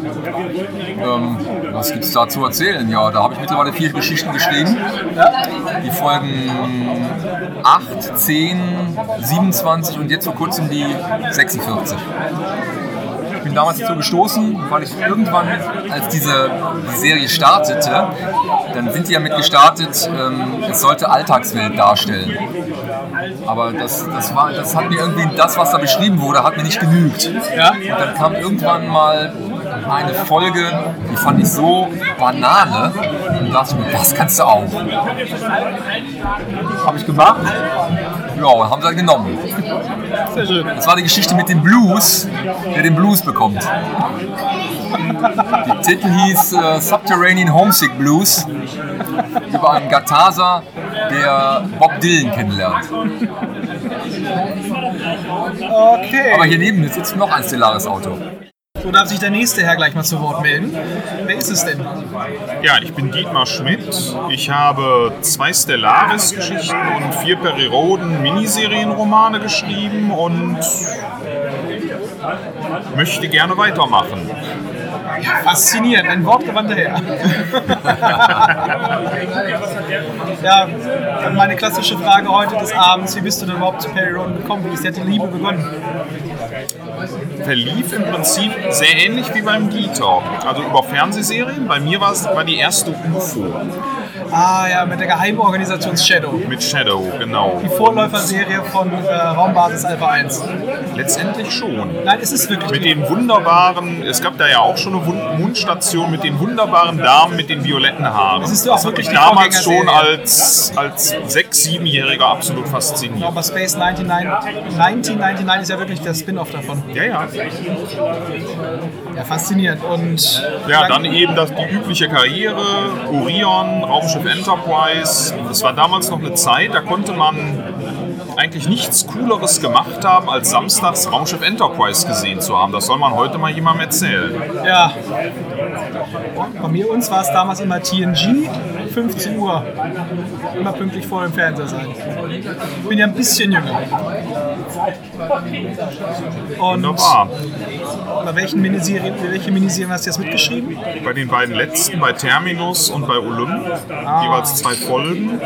Was gibt es da zu erzählen? Ja, da habe ich mittlerweile 4 Geschichten geschrieben. Ja. Die Folgen 8, 10, 27 und jetzt vor kurzem die 46. bin damals dazu gestoßen, weil ich irgendwann, als die Serie startete, dann sind die ja mit gestartet, es sollte Alltagswelt darstellen. Aber das hat mir irgendwie, das, was da beschrieben wurde, hat mir nicht genügt. Ja. Und dann kam irgendwann mal eine Folge, die fand ich so Banane, und dachte ich mir, das kannst du auch. Habe ich gemacht. Ja, und haben sie halt genommen. Sehr schön. Das war die Geschichte mit dem Blues, der den Blues bekommt. Der Titel hieß Subterranean Homesick Blues, über einen Gathaser, der Bob Dylan kennenlernt. Okay. Aber hier neben mir sitzt noch ein stellares Auto. So darf sich der nächste Herr gleich mal zu Wort melden. Wer ist es denn? Ja, ich bin Dietmar Schmidt. Ich habe 2 Stellaris-Geschichten und 4 Perry-Rhodan-Miniserienromane geschrieben und möchte gerne weitermachen. Faszinierend, ein wortgewandter Herr. Ja, dann meine klassische Frage heute des Abends. Wie bist du denn überhaupt zu Perry Rhodan gekommen? Wie ist die Liebe begonnen? Verlief im Prinzip sehr ähnlich wie beim Dieter. Also über Fernsehserien. Bei mir war die erste UFO. Ah ja, mit der Geheimorganisation Shadow. Mit Shadow, genau. Die Vorläuferserie von Raumbasis Alpha 1. Letztendlich schon. Nein, es ist wirklich. Mit den wunderbaren, es gab da ja auch schon eine Mondstation mit den wunderbaren Damen mit den violetten Haaren. Das ist doch auch hat wirklich mich die damals schon Vorgängerserie. als 6-, 7-Jähriger absolut fasziniert. Aber Space 1999 ist ja wirklich der Spin-off davon. Ja, ja. Ja, faszinierend. Und Ja, dann eben die übliche Karriere, Orion, Raumschiff Enterprise. Das war damals noch eine Zeit, da konnte man eigentlich nichts Cooleres gemacht haben, als samstags Raumschiff Enterprise gesehen zu haben. Das soll man heute mal jemandem erzählen. ja, bei uns war es damals immer TNG, 15 Uhr. Immer pünktlich vor dem Fernseher sein. Ich bin ja ein bisschen jünger. Und Wunderbar. bei welche Miniserien hast du jetzt mitgeschrieben? Bei den beiden letzten, bei Terminus und bei Olymp, jeweils 2 Folgen.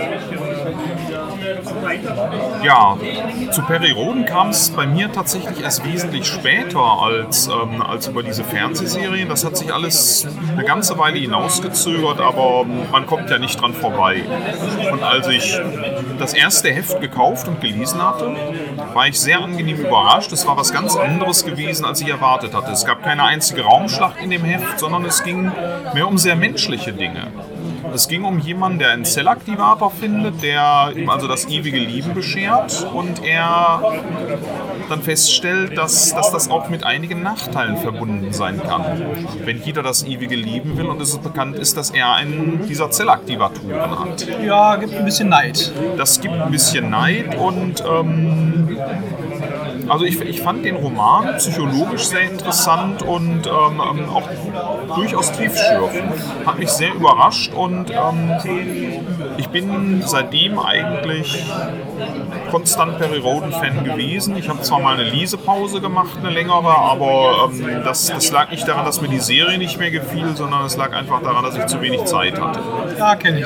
Ja, zu Perry Rhodan kam es bei mir tatsächlich erst wesentlich später als über diese Fernsehserien. Das hat sich alles eine ganze Weile hinausgezögert, aber man kommt ja nicht dran vorbei. Und als ich das erste Heft gekauft und gelesen hatte, war ich sehr angenehm überrascht. Es war was ganz anderes gewesen, als ich erwartet hatte. Es gab keine einzige Raumschlacht in dem Heft, sondern es ging mehr um sehr menschliche Dinge. Es ging um jemanden, der einen Zellaktivator findet, der ihm also das ewige Leben beschert und er dann feststellt, dass das auch mit einigen Nachteilen verbunden sein kann. Wenn jeder das ewige Leben will und es bekannt ist, dass er einen dieser Zellaktivatoren hat. Ja, gibt ein bisschen Neid. Das gibt ein bisschen Neid und also ich fand den Roman psychologisch sehr interessant und auch durchaus tiefschürfend. Hat mich sehr überrascht und ich bin seitdem eigentlich konstant Perry Rhodan-Fan gewesen. Ich habe zwar mal eine Lesepause gemacht, eine längere, aber das lag nicht daran, dass mir die Serie nicht mehr gefiel, sondern es lag einfach daran, dass ich zu wenig Zeit hatte. Ja, kenne ich.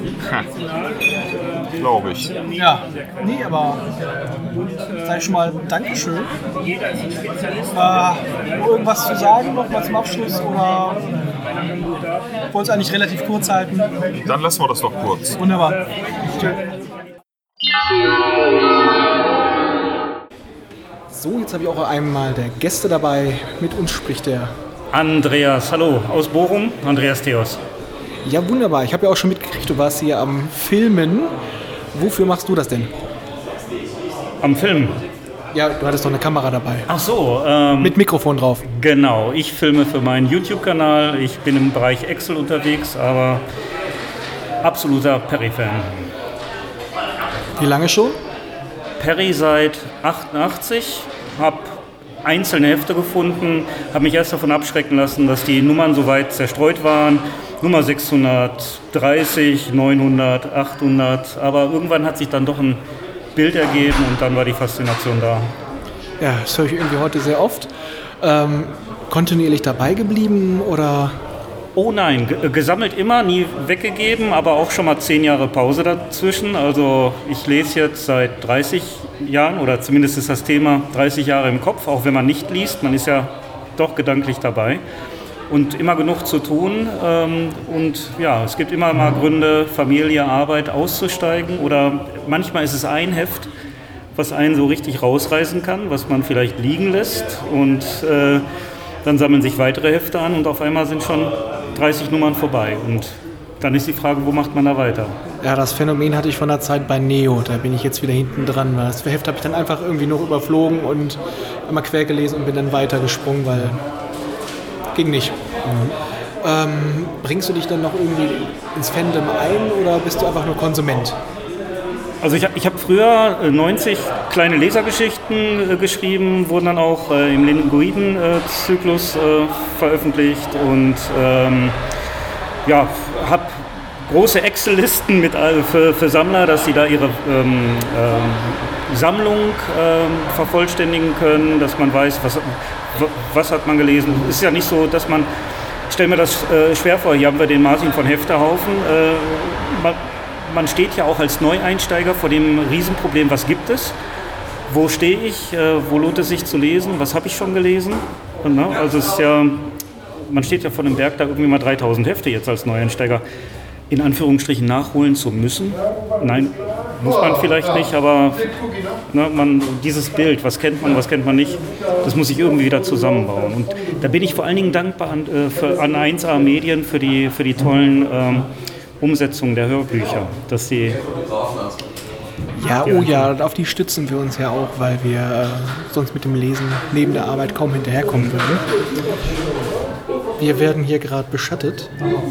Glaube ich. Ja, nee, aber sag ich schon mal Dankeschön. Irgendwas zu sagen noch mal zum Abschluss oder wollen wir uns eigentlich relativ kurz halten? Dann lassen wir das doch kurz. Wunderbar. So, jetzt habe ich auch einmal der Gäste dabei. Mit uns spricht der Andreas, hallo, aus Bochum, Andreas Theos. Ja, wunderbar. Ich habe ja auch schon mitgekriegt, du warst hier am Filmen. Wofür machst du das denn? Am Film? Ja, du hattest doch eine Kamera dabei. Ach so. Mit Mikrofon drauf. Genau, ich filme für meinen YouTube-Kanal. Ich bin im Bereich Excel unterwegs, aber absoluter Perry-Fan. Wie lange schon? Perry seit 88, habe einzelne Hefte gefunden, habe mich erst davon abschrecken lassen, dass die Nummern so weit zerstreut waren. Nummer 630, 900, 800, aber irgendwann hat sich dann doch ein Bild ergeben und dann war die Faszination da. Ja, das höre ich irgendwie heute sehr oft. Kontinuierlich dabei geblieben oder? Oh nein, gesammelt immer, nie weggegeben, aber auch schon mal 10 Jahre Pause dazwischen. Also ich lese jetzt seit 30 Jahren oder zumindest ist das Thema 30 Jahre im Kopf, auch wenn man nicht liest. Man ist ja doch gedanklich dabei. Und immer genug zu tun. Und ja, es gibt immer mal Gründe, Familie, Arbeit auszusteigen. Oder manchmal ist es ein Heft, was einen so richtig rausreißen kann, was man vielleicht liegen lässt. Und dann sammeln sich weitere Hefte an und auf einmal sind schon 30 Nummern vorbei. Und dann ist die Frage, wo macht man da weiter? Ja, das Phänomen hatte ich von der Zeit bei Neo. Da bin ich jetzt wieder hinten dran. Das Heft habe ich dann einfach irgendwie noch überflogen und einmal quer gelesen und bin dann weitergesprungen, weil ging nicht. Bringst du dich dann noch irgendwie ins Fandom ein oder bist du einfach nur Konsument? Also ich hab früher 90 kleine Lesergeschichten geschrieben, wurden dann auch im Linguiden-Zyklus veröffentlicht und ja, habe große Excel-Listen für Sammler, dass sie da ihre Sammlung vervollständigen können, dass man weiß, was hat man gelesen. Es ist ja nicht so, dass man, ich stelle mir das schwer vor, hier haben wir den Martin von Hefterhaufen, man steht ja auch als Neueinsteiger vor dem Riesenproblem, was gibt es, wo stehe ich, wo lohnt es sich zu lesen, was habe ich schon gelesen. Und, ne? Also es ist ja, man steht ja vor einem Berg, da irgendwie mal 3000 Hefte jetzt als Neueinsteiger in Anführungsstrichen nachholen zu müssen. Nein, muss man vielleicht nicht, aber ne, dieses Bild, was kennt man nicht, das muss ich irgendwie wieder zusammenbauen. Und da bin ich vor allen Dingen dankbar an 1A Medien für die tollen Umsetzungen der Hörbücher, dass sie... Ja, oh ja, auf die stützen wir uns ja auch, weil wir sonst mit dem Lesen neben der Arbeit kaum hinterherkommen würden. Wir werden hier gerade beschattet.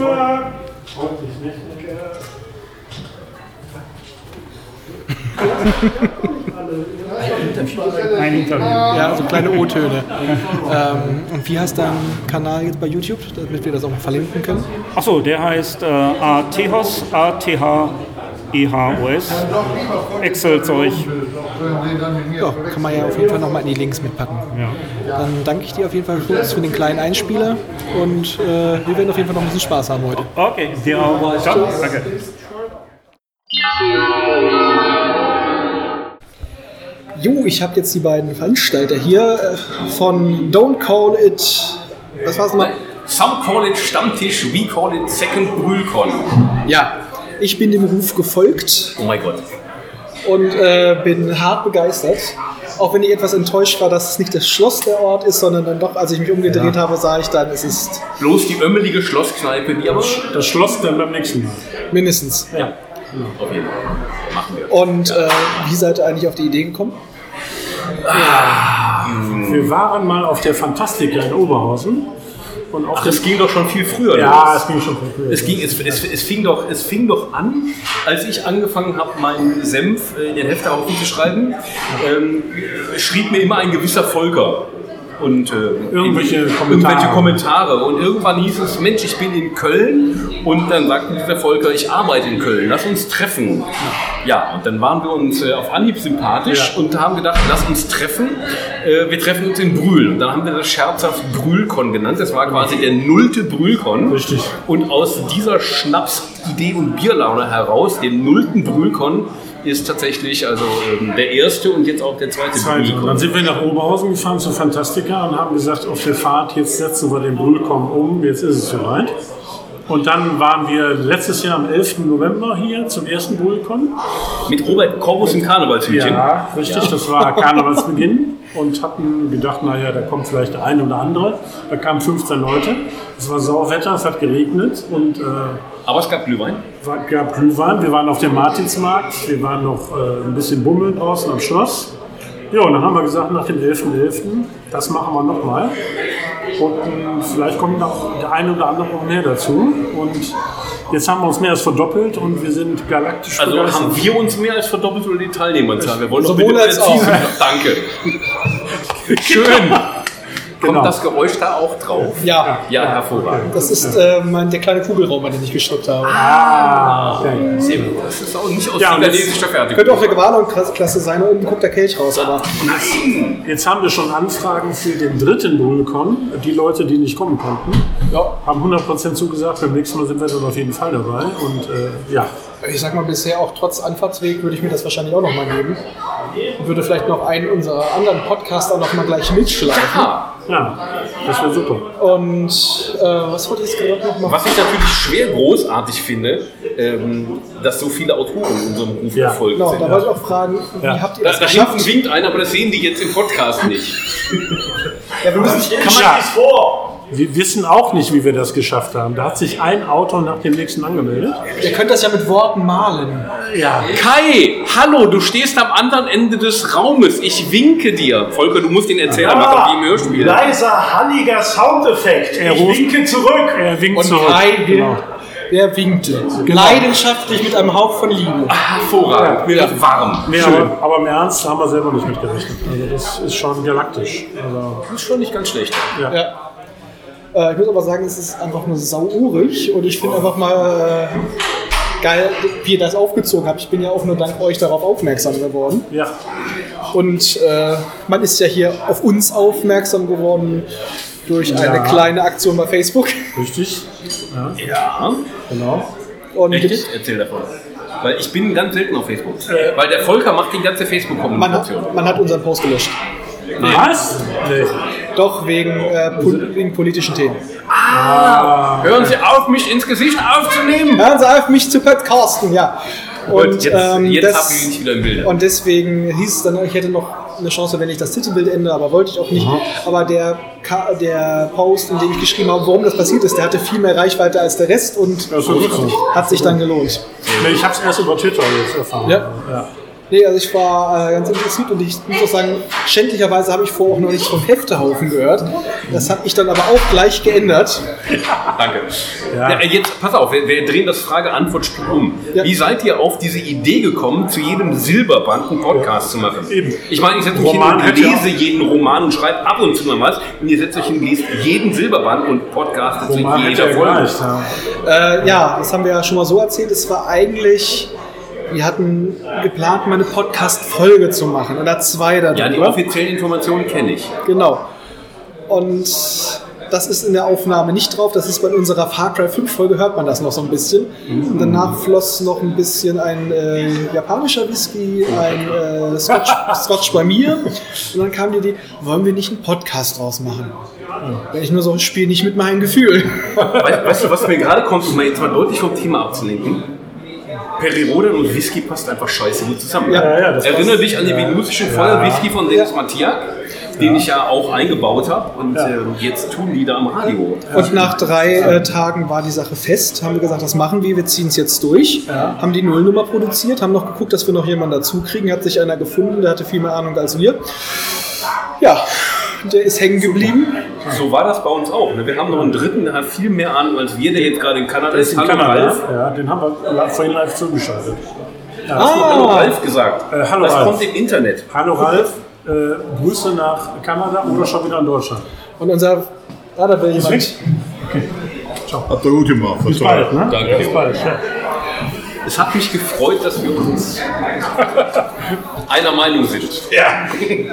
Ein Interview. Ja, so kleine O-Töne. Und wie heißt dein Kanal jetzt bei YouTube, damit wir das auch mal verlinken können? Achso, der heißt ATHOS, ATHEHOS, Excel-Zeug. Ja, kann man ja auf jeden Fall nochmal in die Links mitpacken. Ja. Dann danke ich dir auf jeden Fall kurz für den kleinen Einspieler und wir werden auf jeden Fall noch ein bisschen Spaß haben heute. Okay, dir auch. Ciao. Danke. Jo, ich habe jetzt die beiden Veranstalter hier von Don't Call It, was war's nochmal? Some call it Stammtisch, we call it Second Brühlcon. Ja, ich bin dem Ruf gefolgt. Oh mein Gott. Und bin hart begeistert. Auch wenn ich etwas enttäuscht war, dass es nicht das Schloss der Ort ist, sondern dann doch, als ich mich umgedreht habe, sah ich dann, es ist... Bloß die ömmelige Schlosskneipe, die aber... Das Schloss dann beim nächsten Mal. Mindestens. Ja, auf jeden Fall. Machen wir. Und wie seid ihr eigentlich auf die Idee gekommen? Wir waren mal auf der Fantastica in Oberhausen. Und Ach, das ging doch schon viel früher. Ja, es ging schon viel früher. Es fing doch an, als ich angefangen habe, meinen Senf in den Hefterhaufen zu schreiben, schrieb mir immer ein gewisser Volker. Und irgendwelche Kommentare. Und irgendwann hieß es, Mensch, ich bin in Köln. Und dann sagte dieser Volker, ich arbeite in Köln, lass uns treffen. Ja, und dann waren wir uns auf Anhieb sympathisch und haben gedacht, lass uns treffen. Wir treffen uns in Brühl. Und dann haben wir das scherzhaft Brühlcon genannt. Das war quasi der 0. Brühlcon. Richtig. Und aus dieser Schnapsidee und Bierlaune heraus, den 0. Brühlcon, ist tatsächlich also der erste und jetzt auch der zweite Brühlcon. Dann sind wir nach Oberhausen gefahren zur Fantastica und haben gesagt, auf der Fahrt, jetzt setzen wir den Brühlcon um, jetzt ist es soweit. Und dann waren wir letztes Jahr am 11. November hier zum ersten Brühlcon. Mit Robert Korbus im Karnevalshütchen. Ja, richtig, das war Karnevalsbeginn und hatten gedacht, naja, da kommt vielleicht der eine oder andere. Da kamen 15 Leute, es war Sauwetter, es hat geregnet und... Aber es gab Glühwein. Wir waren auf dem Martinsmarkt, wir waren noch ein bisschen bummeln draußen am Schloss. Ja, und dann haben wir gesagt, nach dem 11.11., das machen wir nochmal. Und vielleicht kommt noch der eine oder andere noch mehr dazu. Und jetzt haben wir uns mehr als verdoppelt und wir sind galaktisch begeistert. Also haben wir uns mehr als verdoppelt oder die Teilnehmerzahl? Wir wollen sowohl als auch. Danke. Schön. Kommt das Geräusch da auch drauf? Ja. Ja, hervorragend. Das ist der kleine Kugelraum, an den ich geschluckt habe. Okay. Sehr gut. Das ist auch nicht aus Ja, der lesischer Fertig. Könnte auch der Gewarnung-Klasse sein, unten guckt der Kelch raus, aber... Nein! Jetzt haben wir schon Anfragen für den 3. Brühlcon. Die Leute, die nicht kommen konnten, haben 100% zugesagt. Beim nächsten Mal sind wir dann auf jeden Fall dabei. Und ja. Ich sag mal, bisher auch trotz Anfahrtsweg würde ich mir das wahrscheinlich auch nochmal geben. Und würde vielleicht noch einen unserer anderen Podcaster noch mal gleich mitschleifen. Ja, das wäre super. Und was wollte ich jetzt gerade noch machen? Was ich natürlich schwer großartig finde, dass so viele Autoren in unserem Ruf gefolgt Genau, sind. da wollte ich auch fragen, wie habt ihr das Da geschafft? hinten winkt einer, aber das sehen die jetzt im Podcast nicht. Ja, wir müssen Wir wissen auch nicht, wie wir das geschafft haben. Da hat sich ein Autor nach dem nächsten angemeldet. Ihr könnt das ja mit Worten malen. Ja. Kai, hallo, du stehst am anderen Ende des Raumes. Ich winke dir. Volker, du musst den Erzähler machen, wie im Hörspiel. Leiser, halliger Soundeffekt. Er winke zurück. Er winkt zurück. Kai, der winkte. Leidenschaftlich mit einem Hauch von Liebe. Hervorragend, mir wird warm. Nee, aber im Ernst haben wir selber nicht mitgerechnet. Also das ist schon galaktisch. Also, Das ist schon nicht ganz schlecht. Ich muss aber sagen, es ist einfach nur sauurig und ich finde einfach mal geil, wie ihr das aufgezogen habt. Ich bin ja auch nur dank euch darauf aufmerksam geworden. ja. Und man ist ja hier auf uns aufmerksam geworden durch eine kleine Aktion bei Facebook. Richtig. Ja. Genau. Und Echt jetzt? Erzähl davon. Weil ich bin ganz selten auf Facebook. Weil der Volker macht die ganze Facebook-Kommunikation. man hat unseren Post gelöscht. Was? Nee. Doch wegen politischen Themen. Hören Sie auf, mich ins Gesicht aufzunehmen! Hören Sie auf, mich zu podcasten, ja. Und Gut, jetzt haben wir ihn wieder im Bilde. Und deswegen hieß es dann, ich hätte noch eine Chance, wenn ich das Titelbild ändere, aber wollte ich auch nicht. Aber der Post, in dem ich geschrieben habe, warum das passiert ist, der hatte viel mehr Reichweite als der Rest und hat sich dann gelohnt. Nee, ich habe es erst über Twitter jetzt erfahren. Ja. Nee, also ich war ganz interessiert und ich muss auch sagen, schändlicherweise habe ich vorher auch noch nichts vom Heftehaufen gehört. Das habe ich dann aber auch gleich geändert. Danke. Ja, jetzt, pass auf, wir drehen das Frage-Antwort-Spiel um. Ja. Wie seid ihr auf diese Idee gekommen, zu jedem Silberband einen Podcast zu machen? Eben. Ich meine, ich setze mich hin und lese jeden Roman und schreibe ab und zu mal was. Und ihr setzt euch hin und lest jeden Silberband und podcastet zu jeder Folge. Ja, das haben wir ja schon mal so erzählt. Es war eigentlich... Wir hatten geplant, mal eine Podcast-Folge zu machen oder 2 darüber. Ja, die offiziellen Informationen kenne ich. Genau. Und das ist in der Aufnahme nicht drauf. Das ist bei unserer Far Cry 5 Folge, hört man das noch so ein bisschen. Und danach floss noch ein bisschen ein japanischer Whisky, ein Scotch bei mir. Und dann kam die Idee, wollen wir nicht einen Podcast draus machen? Wenn ich nur so spiele, nicht mit meinem Gefühl. Weißt du, was mir gerade kommt, um jetzt mal deutlich vom Thema abzulenken? Periroden und Whisky passt einfach scheiße gut zusammen. Erinnere dich an den venusischen Feuer-Whisky von Dennis Mattiak, den ich ja auch eingebaut habe. Und jetzt tun die da am Radio. Und nach 3 Tagen war die Sache fest. Haben wir gesagt, das machen wir ziehen es jetzt durch. Haben die Nullnummer produziert, haben noch geguckt, dass wir noch jemanden dazu kriegen. Hat sich einer gefunden, der hatte viel mehr Ahnung als wir. Ja, der ist hängen geblieben. So war das bei uns auch. Wir haben noch einen dritten, der hat viel mehr Ahnung als wir, der jetzt gerade in Kanada ist. Hallo Ralf. Ja, den haben wir vorhin live zugeschaltet. Ja, hast du Hallo Ralf gesagt? Hallo das Ralf. Kommt im Internet. Hallo Ralf, Grüße nach Kanada oder schon wieder in Deutschland. Und unser... da will jemand... Okay. Ciao. Habt ihr gut gemacht. Bis bald, ne? Danke. Bis bald, ja. Es hat mich gefreut, dass wir uns einer Meinung sind. Ja.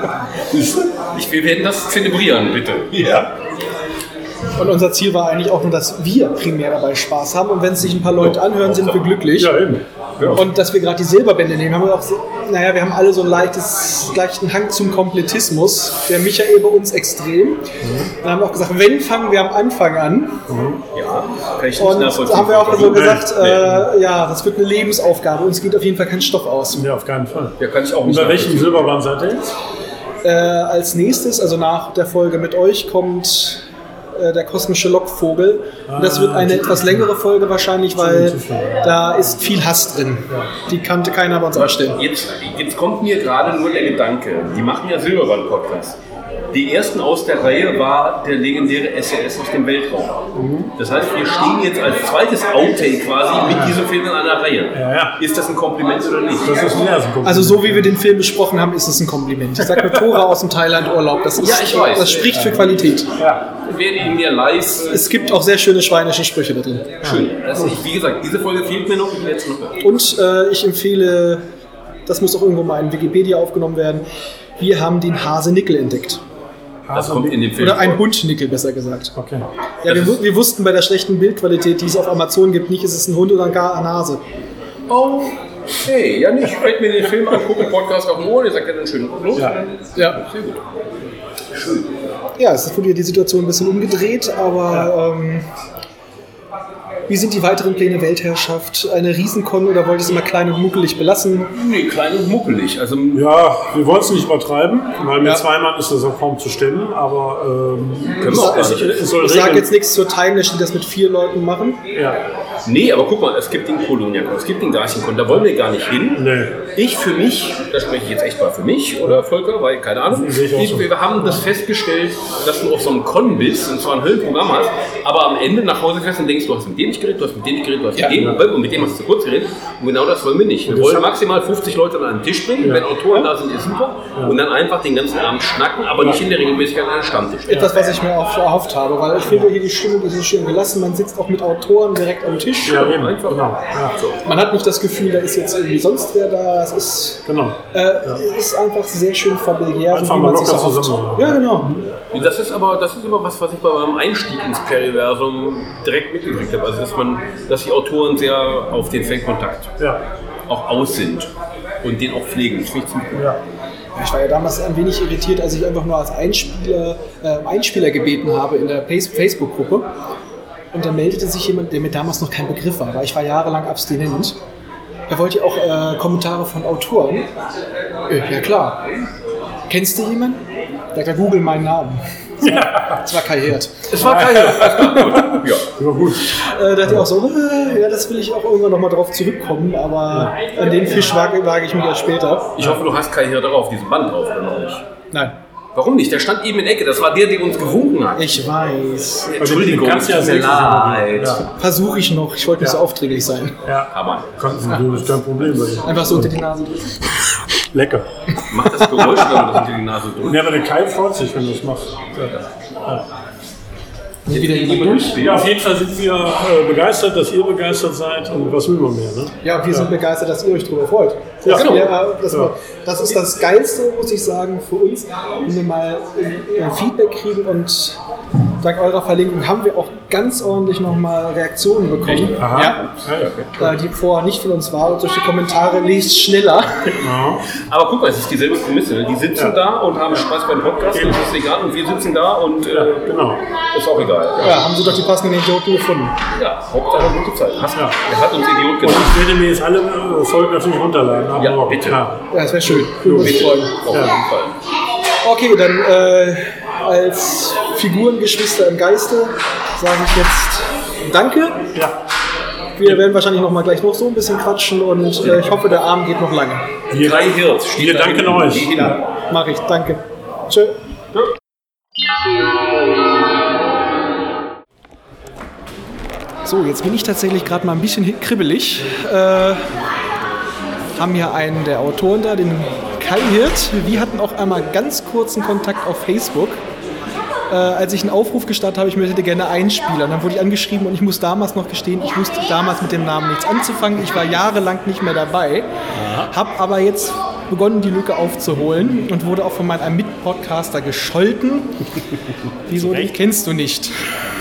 Wir werden das zelebrieren, bitte. Ja. Und unser Ziel war eigentlich auch nur, dass wir primär dabei Spaß haben. Und wenn es sich ein paar Leute anhören, sind wir glücklich. Ja, eben. Ja. Und dass wir gerade die Silberbände nehmen, haben wir auch so, wir haben alle so einen leichten Hang zum Komplettismus. Der Michael bei uns extrem. Dann haben wir auch gesagt, wenn, fangen wir am Anfang an. Ja, kann ich nicht Und nachvollziehen. da haben wir auch so gesagt, das wird eine Lebensaufgabe. Uns geht auf jeden Fall kein Stoff aus. Ja, auf keinen Fall. Ja, kann ich auch nicht Bei welchem Silberband seid ihr jetzt? Als nächstes, also nach der Folge mit euch, kommt der kosmische Lockvogel. Und das wird eine etwas längere Folge wahrscheinlich, weil da ist viel Hass drin. Die kannte keiner bei uns erstellen. Jetzt kommt mir gerade nur der Gedanke, die machen ja Silberband-Podcast. Die ersten aus der Reihe war der legendäre SOS aus dem Weltraum. Das heißt, wir stehen jetzt als zweites Outtake quasi mit diesem Film in einer Reihe. Ja. Ist das ein Kompliment oder nicht? Das ist mehr als ein Kompliment. Also so wie wir den Film besprochen haben, ist es ein Kompliment. Ich sag nur Tora aus dem Thailand-Urlaub. Das ist, Ja, ich weiß. Das spricht für Qualität. Ich werde ihn mir live... Es gibt auch sehr schöne schweinische Sprüche da drin. Schön. Also wie gesagt, diese Folge fehlt mir noch. Ich jetzt noch. Und ich empfehle, das muss auch irgendwo mal in Wikipedia aufgenommen werden, wir haben den Hasenickel entdeckt. Das kommt in den Film. Oder ein Hundnickel, besser gesagt. Okay. Ja, wir wussten bei der schlechten Bildqualität, die es auf Amazon gibt, nicht, ist es ein Hund oder ein Hase. Oh, hey, ja nicht. Ich werde mir den Film angucken, Podcast auf dem Ohr, ihr sagt ja dann schön. Los, Ja. Sehr gut. Schön. Ja, es wurde die Situation ein bisschen umgedreht, aber wie sind die weiteren Pläne Weltherrschaft? Eine Riesenkon oder wollt ihr es immer klein und muckelig belassen? Nee, klein und muckelig. Also, ja, wir wollen es nicht übertreiben, weil mit 2 Mann ist das auch kaum zu stemmen, aber ich sage jetzt nichts zur Timeless, die das mit 4 Leuten machen. Ja. Nee, aber guck mal, es gibt den Kolonia-Con, es gibt den Garching-Con, da wollen wir gar nicht hin. Nee. Ich für mich, da spreche ich jetzt echt mal für mich, oder Volker, weil, keine Ahnung, wir haben das festgestellt, dass du auf so einem Con bist, und zwar ein Höllenprogramm hast, aber am Ende nach Hause fährst und denkst, du hast mit dem nicht geredet, du hast mit dem nicht geredet, du hast mit dem, und mit dem hast du kurz geredet, und genau das wollen wir nicht. Wir wollen maximal 50 Leute an einen Tisch bringen, wenn Autoren da sind, ist super, und dann einfach den ganzen Abend schnacken, aber nicht in der Regelmäßigkeit an einem Stammtisch. Etwas, was ich mir auch erhofft habe, weil ich finde, hier die Stimmung ist schön gelassen, man sitzt auch mit Autoren direkt am Tisch. Ja, eben. Einfach. Genau. Ja. Man hat nicht das Gefühl, da ist jetzt irgendwie sonst wer da. Es ist, ist einfach sehr schön familiär, einfach wie mal man sich locker so zusammen. Ja, genau. Das ist aber was ich bei meinem Einstieg ins Periversum direkt mitgekriegt habe. Also, dass die Autoren sehr auf den Fankontakt auch aus sind und den auch pflegen. Das finde ich ziemlich gut. Ja. Ich war ja damals ein wenig irritiert, als ich einfach nur als Einspieler gebeten habe in der Facebook-Gruppe. Und da meldete sich jemand, der mir damals noch kein Begriff war, weil ich war jahrelang abstinent. Er wollte ja auch Kommentare von Autoren. Ja klar. Kennst du jemanden? Da hat er Google meinen Namen. Es war Kai Herd. Es war Kai Herd. Ja, war gut. Da dachte ich auch so, ja, das will ich auch irgendwann nochmal drauf zurückkommen, aber an den Fisch wage ich mich erst später. Ich hoffe, du hast Kai Herd auch auf diesem Band drauf, oder noch nicht? Nein. Warum nicht? Der stand eben in der Ecke. Das war der uns gewunken hat. Ich weiß. Entschuldigung, kannst ja sehr leid. Ja. Versuche ich noch. Ich wollte nicht so aufdringlich sein. Ja, aber das ist kein Problem. Einfach so unter die Nase drücken. Lecker. Mach das Geräusch, wenn man das unter die Nase drückt. Ja, aber der Kai freut sich, wenn du das machst. Ja. Wieder jemand durch? Ja, auf jeden Fall sind wir begeistert, dass ihr begeistert seid und was will man mehr, ne? Ja, wir sind begeistert, dass ihr euch darüber freut. Ja, genau. Ja. Das ist das Geilste, muss ich sagen, für uns, wenn wir mal Feedback kriegen und dank eurer Verlinkung haben wir auch ganz ordentlich nochmal Reaktionen bekommen. Ja. Die vorher nicht von uns waren und durch die Kommentare lest schneller. Ja. Aber guck mal, es ist dieselbe Prämisse. Die sitzen da und haben Spaß beim Podcast, das ist egal, und wir sitzen da und genau. Ist auch egal. Ja, haben sie doch die passenden Idioten gefunden. Ja, Hauptsache gute Zeit. Er hat uns Idiot genannt. Und ich werde mir jetzt alle Folgen natürlich runterladen. Ja, bitte. Ja, das wäre schön. Würde mich freuen. Auf jeden Fall. Okay, dann als Figurengeschwister im Geiste sage ich jetzt Danke. Ja. Wir werden wahrscheinlich gleich noch so ein bisschen quatschen und ich hoffe, der Abend geht noch lange. Kai Herd. Wir danken euch. Ja, mache ich. Danke. Tschö. So, jetzt bin ich tatsächlich gerade mal ein bisschen kribbelig. Haben hier einen der Autoren da, den Kai Herd. Wir hatten auch einmal ganz kurzen Kontakt auf Facebook. Als ich einen Aufruf gestartet habe, ich möchte gerne einspielen. Dann wurde ich angeschrieben und ich muss damals noch gestehen, ich wusste damals mit dem Namen nichts anzufangen. Ich war jahrelang nicht mehr dabei, habe aber jetzt begonnen, die Lücke aufzuholen und wurde auch von meinem Mitpodcaster gescholten. Wieso, den kennst du nicht?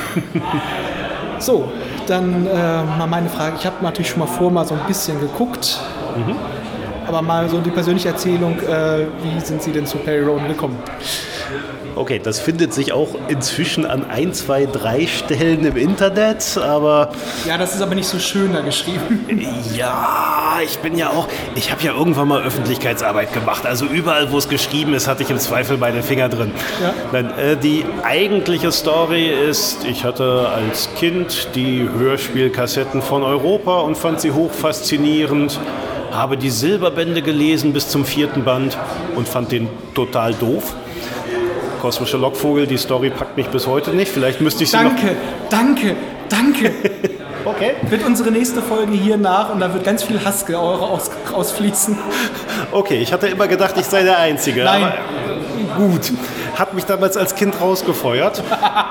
So, dann mal meine Frage. Ich habe natürlich schon mal so ein bisschen geguckt, aber mal so die persönliche Erzählung, wie sind Sie denn zu Perry Rhodan gekommen? Okay, das findet sich auch inzwischen an 1, 2, 3 Stellen im Internet, aber... Ja, das ist aber nicht so schön da geschrieben. Ja, ich habe ja irgendwann mal Öffentlichkeitsarbeit gemacht. Also überall, wo es geschrieben ist, hatte ich im Zweifel meine Finger drin. Ja. Die eigentliche Story ist, ich hatte als Kind die Hörspielkassetten von Europa und fand sie hoch faszinierend. Habe die Silberbände gelesen bis zum 4. Band und fand den total doof. Kosmische Lockvogel, die Story packt mich bis heute nicht. Vielleicht müsste ich sie Danke. Okay. Wird unsere nächste Folge hier nach und da wird ganz viel Hass ausfließen. Okay, ich hatte immer gedacht, ich sei der Einzige. Nein. Aber gut, hat mich damals als Kind rausgefeuert.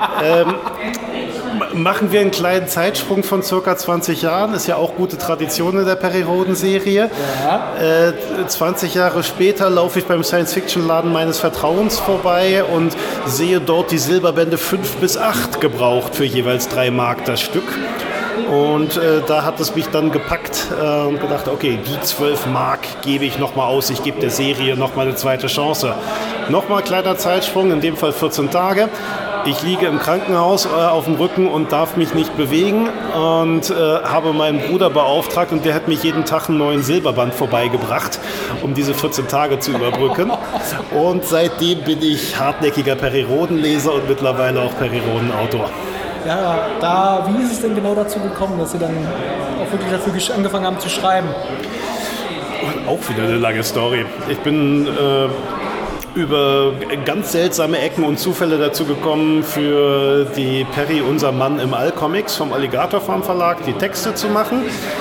Machen wir einen kleinen Zeitsprung von circa 20 Jahren. Ist ja auch gute Tradition in der Perry Rhodan-Serie. Ja. 20 Jahre später laufe ich beim Science-Fiction-Laden meines Vertrauens vorbei und sehe dort die Silberbände 5 bis 8 gebraucht für jeweils 3 Mark das Stück. Und da hat es mich dann gepackt und gedacht, okay, die 12 Mark gebe ich nochmal aus, ich gebe der Serie nochmal eine zweite Chance. Nochmal kleiner Zeitsprung, in dem Fall 14 Tage. Ich liege im Krankenhaus auf dem Rücken und darf mich nicht bewegen und habe meinen Bruder beauftragt und der hat mich jeden Tag einen neuen Silberband vorbeigebracht, um diese 14 Tage zu überbrücken. Und seitdem bin ich hartnäckiger Perry-Roden-Leser und mittlerweile auch Perry-Roden-Autor. Ja, wie ist es denn genau dazu gekommen, dass Sie dann auch wirklich dafür angefangen haben zu schreiben? Auch wieder eine lange Story. Ich bin über ganz seltsame Ecken und Zufälle dazu gekommen, für die Perry Unser Mann im All Comics vom Alligator Farm Verlag die Texte zu machen.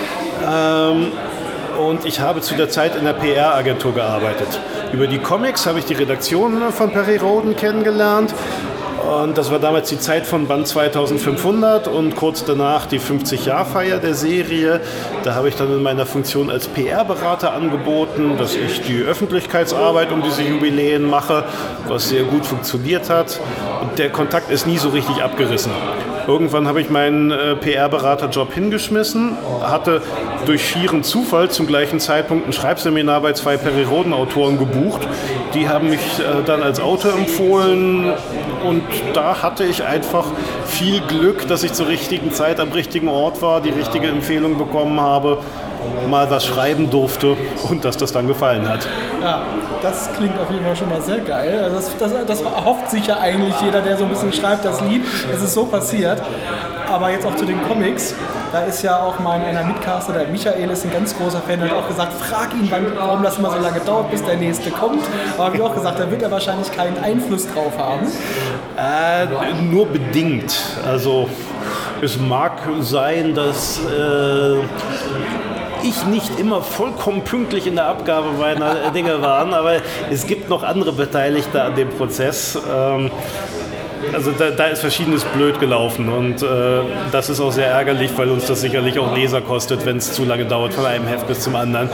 Und ich habe zu der Zeit in der PR-Agentur gearbeitet. Über die Comics habe ich die Redaktion von Perry Roden kennengelernt. Und das war damals die Zeit von Band 2500 und kurz danach die 50-Jahr-Feier der Serie. Da habe ich dann in meiner Funktion als PR-Berater angeboten, dass ich die Öffentlichkeitsarbeit um diese Jubiläen mache, was sehr gut funktioniert hat. Und der Kontakt ist nie so richtig abgerissen. Irgendwann habe ich meinen PR-Beraterjob hingeschmissen, hatte durch schieren Zufall zum gleichen Zeitpunkt ein Schreibseminar bei 2 Perry-Roden-Autoren gebucht. Die haben mich dann als Autor empfohlen und da hatte ich einfach viel Glück, dass ich zur richtigen Zeit am richtigen Ort war, die richtige Empfehlung bekommen habe, mal was schreiben durfte und dass das dann gefallen hat. Ja, das klingt auf jeden Fall schon mal sehr geil. Also das erhofft sich ja eigentlich jeder, der so ein bisschen schreibt, das Lied, dass es so passiert. Aber jetzt auch zu den Comics, da ist ja auch einer Mitcaster, der Michael ist ein ganz großer Fan, der hat auch gesagt, frag ihn, warum das immer so lange dauert, bis der nächste kommt. Aber wie auch gesagt, da wird er wahrscheinlich keinen Einfluss drauf haben. Nur bedingt. Also es mag sein, dass ich nicht immer vollkommen pünktlich in der Abgabe meiner Dinge war, aber es gibt noch andere Beteiligte an dem Prozess. Also da ist Verschiedenes blöd gelaufen und das ist auch sehr ärgerlich, weil uns das sicherlich auch Leser kostet, wenn es zu lange dauert von einem Heft bis zum anderen.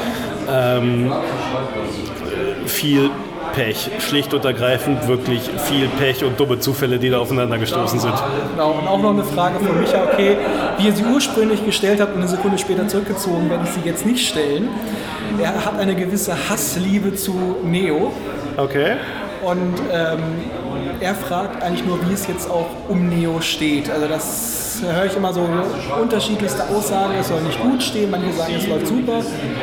Viel Pech, schlicht und ergreifend wirklich viel Pech und dumme Zufälle, die da aufeinander gestoßen sind. Genau, und auch noch eine Frage von Micha, okay, wie ihr sie ursprünglich gestellt habt und eine Sekunde später zurückgezogen, werde ich sie jetzt nicht stellen. Er hat eine gewisse Hassliebe zu Neo. Okay. Und er fragt eigentlich nur, wie es jetzt auch um Neo steht. Also das höre ich immer so unterschiedlichste Aussagen, es soll nicht gut stehen, manche sagen, es läuft super.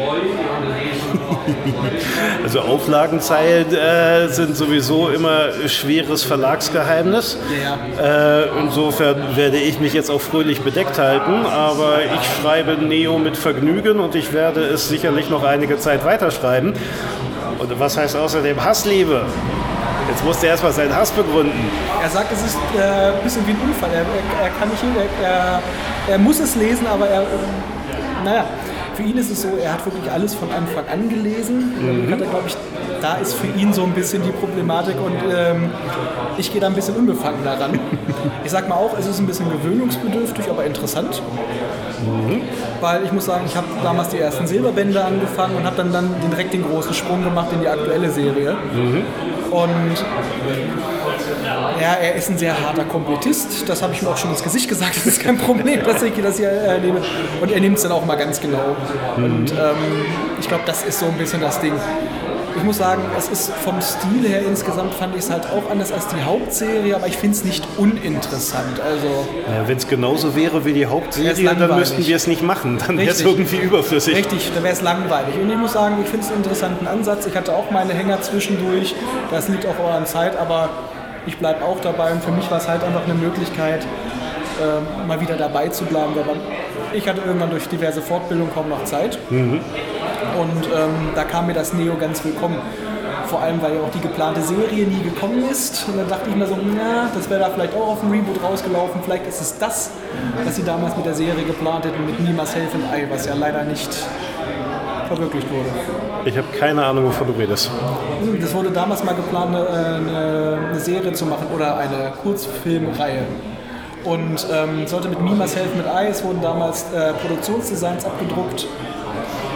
Also Auflagenzeit sind sowieso immer schweres Verlagsgeheimnis. Ja. Insofern werde ich mich jetzt auch fröhlich bedeckt halten, aber ich schreibe Neo mit Vergnügen und ich werde es sicherlich noch einige Zeit weiterschreiben. Und was heißt außerdem Hassliebe? Jetzt musste er erstmal seinen Hass begründen. Er sagt, es ist ein bisschen wie ein Unfall. Er kann nicht, er muss es lesen, aber für ihn ist es so, er hat wirklich alles von Anfang an gelesen. Mhm. Hat er, glaube ich, da ist für ihn so ein bisschen die Problematik und ich gehe da ein bisschen unbefangen daran. Ich sag mal auch, es ist ein bisschen gewöhnungsbedürftig, aber interessant. Mhm. Weil ich muss sagen, ich habe damals die ersten Silberbände angefangen und habe dann direkt den großen Sprung gemacht in die aktuelle Serie. Mhm. Und ja, er ist ein sehr harter Komplettist, das habe ich ihm auch schon ins Gesicht gesagt, das ist kein Problem, dass ich das hier nehme. Und er nimmt es dann auch mal ganz genau. Mhm. Und ich glaube, das ist so ein bisschen das Ding. Ich muss sagen, es ist vom Stil her insgesamt, fand ich es halt auch anders als die Hauptserie, aber ich finde es nicht uninteressant. Also, ja, wenn es genauso wäre wie die Hauptserie, dann müssten wir es nicht machen. Dann wäre es irgendwie überflüssig. Richtig, dann wäre es langweilig. Und ich muss sagen, ich finde es einen interessanten Ansatz. Ich hatte auch meine Hänger zwischendurch. Das liegt auch an Zeit, aber ich bleibe auch dabei. Und für mich war es halt einfach eine Möglichkeit, mal wieder dabei zu bleiben. Ich hatte irgendwann durch diverse Fortbildungen kaum noch Zeit. Mhm. Und da kam mir das Neo ganz willkommen. Vor allem, weil ja auch die geplante Serie nie gekommen ist. Und dann dachte ich mir so, das wäre da vielleicht auch auf dem Reboot rausgelaufen. Vielleicht ist es das, was sie damals mit der Serie geplant hätten, mit Nimas Helf and I, was ja leider nicht verwirklicht wurde. Ich habe keine Ahnung, wovon du redest. Das wurde damals mal geplant, eine Serie zu machen oder eine Kurzfilmreihe. Und sollte mit Nimas Helf mit I, es wurden damals Produktionsdesigns abgedruckt.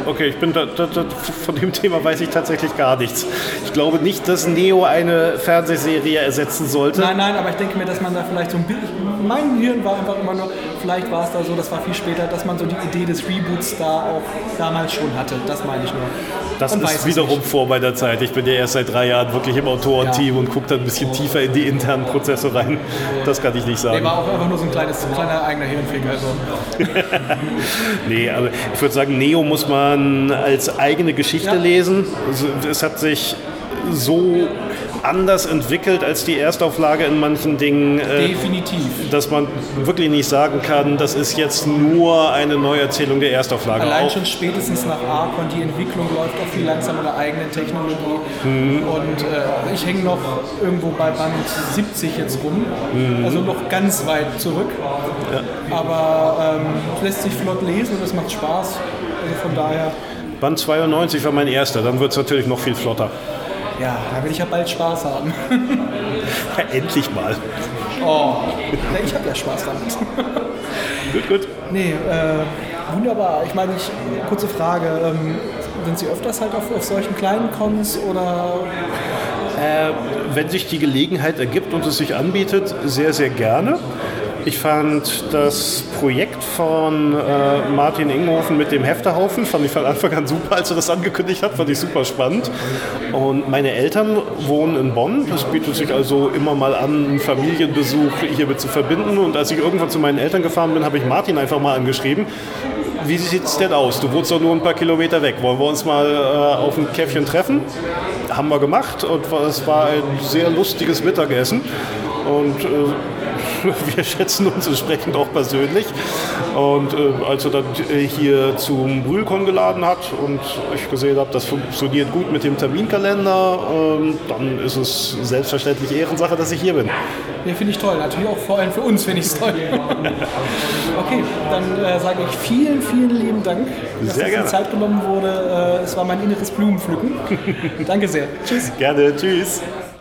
Okay, ich bin von dem Thema weiß ich tatsächlich gar nichts. Ich glaube nicht, dass Neo eine Fernsehserie ersetzen sollte. Nein, aber ich denke mir, dass man da vielleicht so ein bisschen... Mein Hirn war einfach immer nur, vielleicht war es da so, das war viel später, dass man so die Idee des Reboots da auch damals schon hatte. Das meine ich nur. Das ist wiederum vor meiner Zeit. Ich bin ja erst seit 3 Jahren wirklich im Autorenteam und gucke dann ein bisschen tiefer in die internen Prozesse rein. Das kann ich nicht sagen. Nee, war auch einfach nur so ein kleiner eigener Hirnfinger. Also. Nee, aber ich würde sagen, Neo muss man als eigene Geschichte lesen. Es hat sich so anders entwickelt als die Erstauflage in manchen Dingen. Definitiv. Dass man wirklich nicht sagen kann, das ist jetzt nur eine Neuerzählung der Erstauflage. Allein schon spätestens nach Archon, die Entwicklung läuft auch viel langsamer mit der eigenen Technologie. Und ich hänge noch irgendwo bei Band 70 jetzt rum, also noch ganz weit zurück. Ja. Aber es lässt sich flott lesen und es macht Spaß. Also von daher. Band 92 war mein erster, dann wird es natürlich noch viel flotter. Ja, da will ich ja bald Spaß haben. Ja, endlich mal. Oh, ja, ich habe ja Spaß damit. Gut. Nee, wunderbar. Ich meine, kurze Frage. Sind Sie öfters halt auf solchen kleinen Cons oder? Wenn sich die Gelegenheit ergibt und es sich anbietet, sehr, sehr gerne. Ich fand das Projekt von Martin Inghofen mit dem Hefterhaufen, fand ich von Anfang an super, als er das angekündigt hat, fand ich super spannend. Und meine Eltern wohnen in Bonn, das bietet sich also immer mal an, einen Familienbesuch hiermit zu verbinden. Und als ich irgendwann zu meinen Eltern gefahren bin, habe ich Martin einfach mal angeschrieben. Wie sieht es denn aus? Du wohnst doch nur ein paar Kilometer weg. Wollen wir uns mal auf ein Käffchen treffen? Haben wir gemacht und es war ein sehr lustiges Mittagessen. Und wir schätzen uns entsprechend auch persönlich. Und als er dann hier zum Brühlkon geladen hat und ich gesehen habe, das funktioniert gut mit dem Terminkalender, dann ist es selbstverständlich Ehrensache, dass ich hier bin. Ja, finde ich toll. Natürlich auch vor allem für uns finde ich es toll. Okay, dann sage ich vielen, vielen lieben Dank, dass die Zeit genommen wurde. Es war mein inneres Blumenpflücken. Danke sehr. Tschüss. Gerne. Tschüss.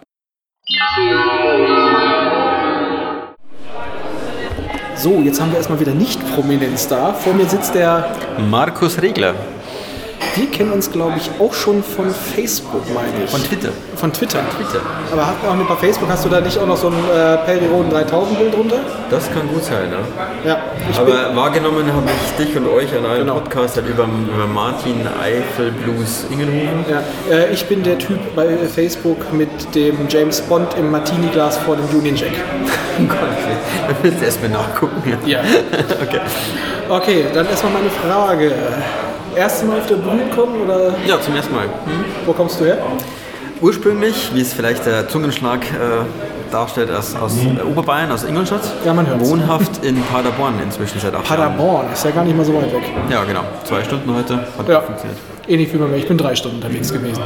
So, jetzt haben wir erstmal wieder Nicht-Prominenz da. Vor mir sitzt der Markus Regler. Wir kennen uns, glaube ich, auch schon von Facebook, meine ich. Von Twitter. Von Twitter. Aber bei Facebook hast du da nicht auch noch so ein Perry-Roden 3000-Bild drunter? Das kann gut sein, ne? Ja. Aber wahrgenommen habe ich dich und euch an einem Podcast halt über Martin Eifel Blues Ingenhofen. Ja. Ich bin der Typ bei Facebook mit dem James Bond im Martini-Glas vor dem Union Jack. Oh Gott, dann willst du erstmal nachgucken. Ja. Okay, dann erstmal meine Frage. Erste Mal auf der BrühlCon oder? Ja, zum ersten Mal. Wo kommst du her? Ursprünglich, wie es vielleicht der Zungenschlag darstellt, aus Oberbayern, aus Ingolstadt. Ja, man hört's. Wohnhaft in Paderborn inzwischen seit 8 Jahren. Paderborn, ist ja gar nicht mal so weit weg. Ja, genau. 2 Stunden heute. Hat funktioniert. Ähnlich wie bei mir. Ich bin 3 Stunden unterwegs gewesen.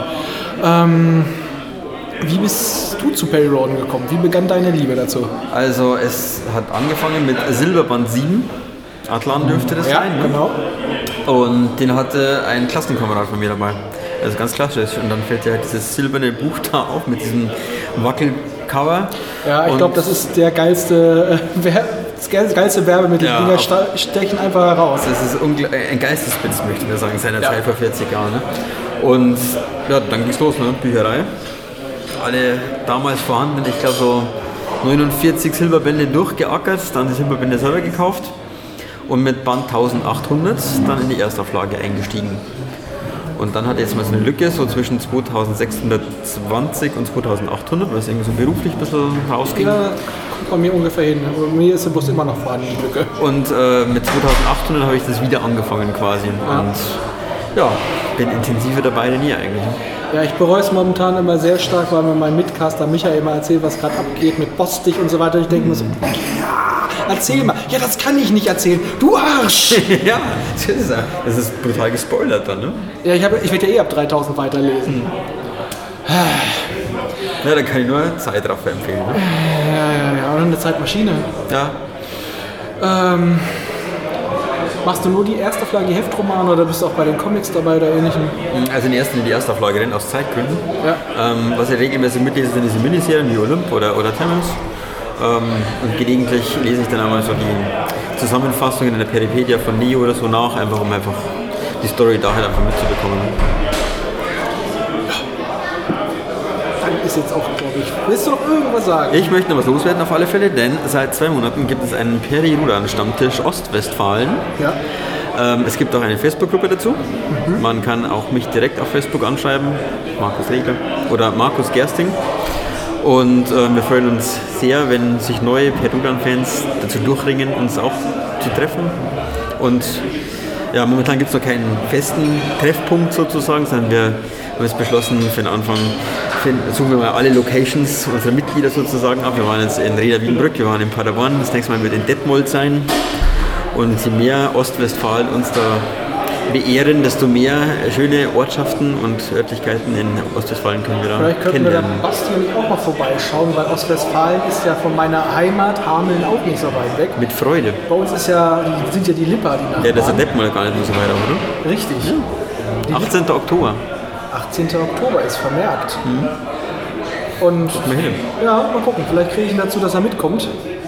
Wie bist du zu Perry Roden gekommen? Wie begann deine Liebe dazu? Also es hat angefangen mit Silberband 7. Atlan dürfte das sein, ne? Genau. Und den hatte ein Klassenkamerad von mir dabei. Also ganz klassisch. Und dann fällt ja dieses silberne Buch da auf mit diesem Wackelcover. Ja, ich glaube, das ist der geilste Werbemittel. Die Dinger stechen einfach heraus. Das ist ein Geistesblitz, möchte ich sagen, seiner Zeit vor 40 Jahren. Ne? Und ja, dann ging's los, ne? Bücherei. Alle damals vorhanden, ich glaube so 49 Silberbände durchgeackert, dann die Silberbände selber gekauft. Und mit Band 1800 dann in die Erstauflage eingestiegen. Und dann hatte jetzt mal so eine Lücke, so zwischen 2620 und 2800, weil es irgendwie so beruflich ein bisschen rausging. Ja, kommt bei mir ungefähr hin. Aber bei mir ist sie bloß immer noch vorhanden, die Lücke. Und mit 2800 habe ich das wieder angefangen quasi. Ja. Und ja, bin intensiver dabei denn je eigentlich. Ja, ich bereue es momentan immer sehr stark, weil mir mein Mitcaster Michael immer erzählt, was gerade abgeht mit Bostich und so weiter. Ich denke mir so, erzähl mal. Ja, das kann ich nicht erzählen. Du Arsch! Ja, das ist brutal gespoilert dann, ne? Ja, ich werde ja ab 3000 weiterlesen. Ja, dann kann ich nur Zeitraffer empfehlen, ne? Ja, und eine Zeitmaschine. Ja. Machst du nur die Erstauflage, die Heftromane oder bist du auch bei den Comics dabei oder ähnlichem? Also in erster Linie die Erstauflage, denn aus Zeitgründen. Ja. Was ich regelmäßig mitlese, sind diese Miniserien wie Olymp oder Tennis. Und gelegentlich lese ich dann einmal so die Zusammenfassungen in der Peripedia von Neo oder so nach, einfach um die Story da halt einfach mitzubekommen. Dann ist jetzt auch, glaube ich, willst du noch irgendwas sagen? Ich möchte noch was loswerden auf alle Fälle, denn seit 2 Monaten gibt es einen Peri-Rudan-Stammtisch Ostwestfalen. Ja. Es gibt auch eine Facebook-Gruppe dazu. Man kann auch mich direkt auf Facebook anschreiben, Markus Regler oder Markus Gersting. Und wir freuen uns sehr, wenn sich neue Peri-Rudan-Fans dazu durchringen, uns auch zu treffen. Und ja, momentan gibt es noch keinen festen Treffpunkt sozusagen, sondern wir haben jetzt beschlossen, für den Anfang suchen wir mal alle Locations unserer Mitglieder sozusagen ab. Wir waren jetzt in Reda-Wiedenbrück, wir waren in Paderborn, das nächste Mal wird in Detmold sein. Und je mehr Ostwestfalen uns da beehren, desto mehr schöne Ortschaften und örtlichkeiten in Ostwestfalen können wir da Vielleicht könnten wir da Bastian auch mal vorbeischauen, weil Ostwestfalen ist ja von meiner Heimat Hameln auch nicht so weit weg. Mit Freude. Bei uns sind ja die Lipper, die Nachbarn. Ja, das ist der Detmold gar nicht mehr so weit, oder? Richtig. Ja. 18. Oktober. 18. Oktober ist vermerkt. Und ja, mal gucken, vielleicht kriege ich ihn dazu, dass er mitkommt.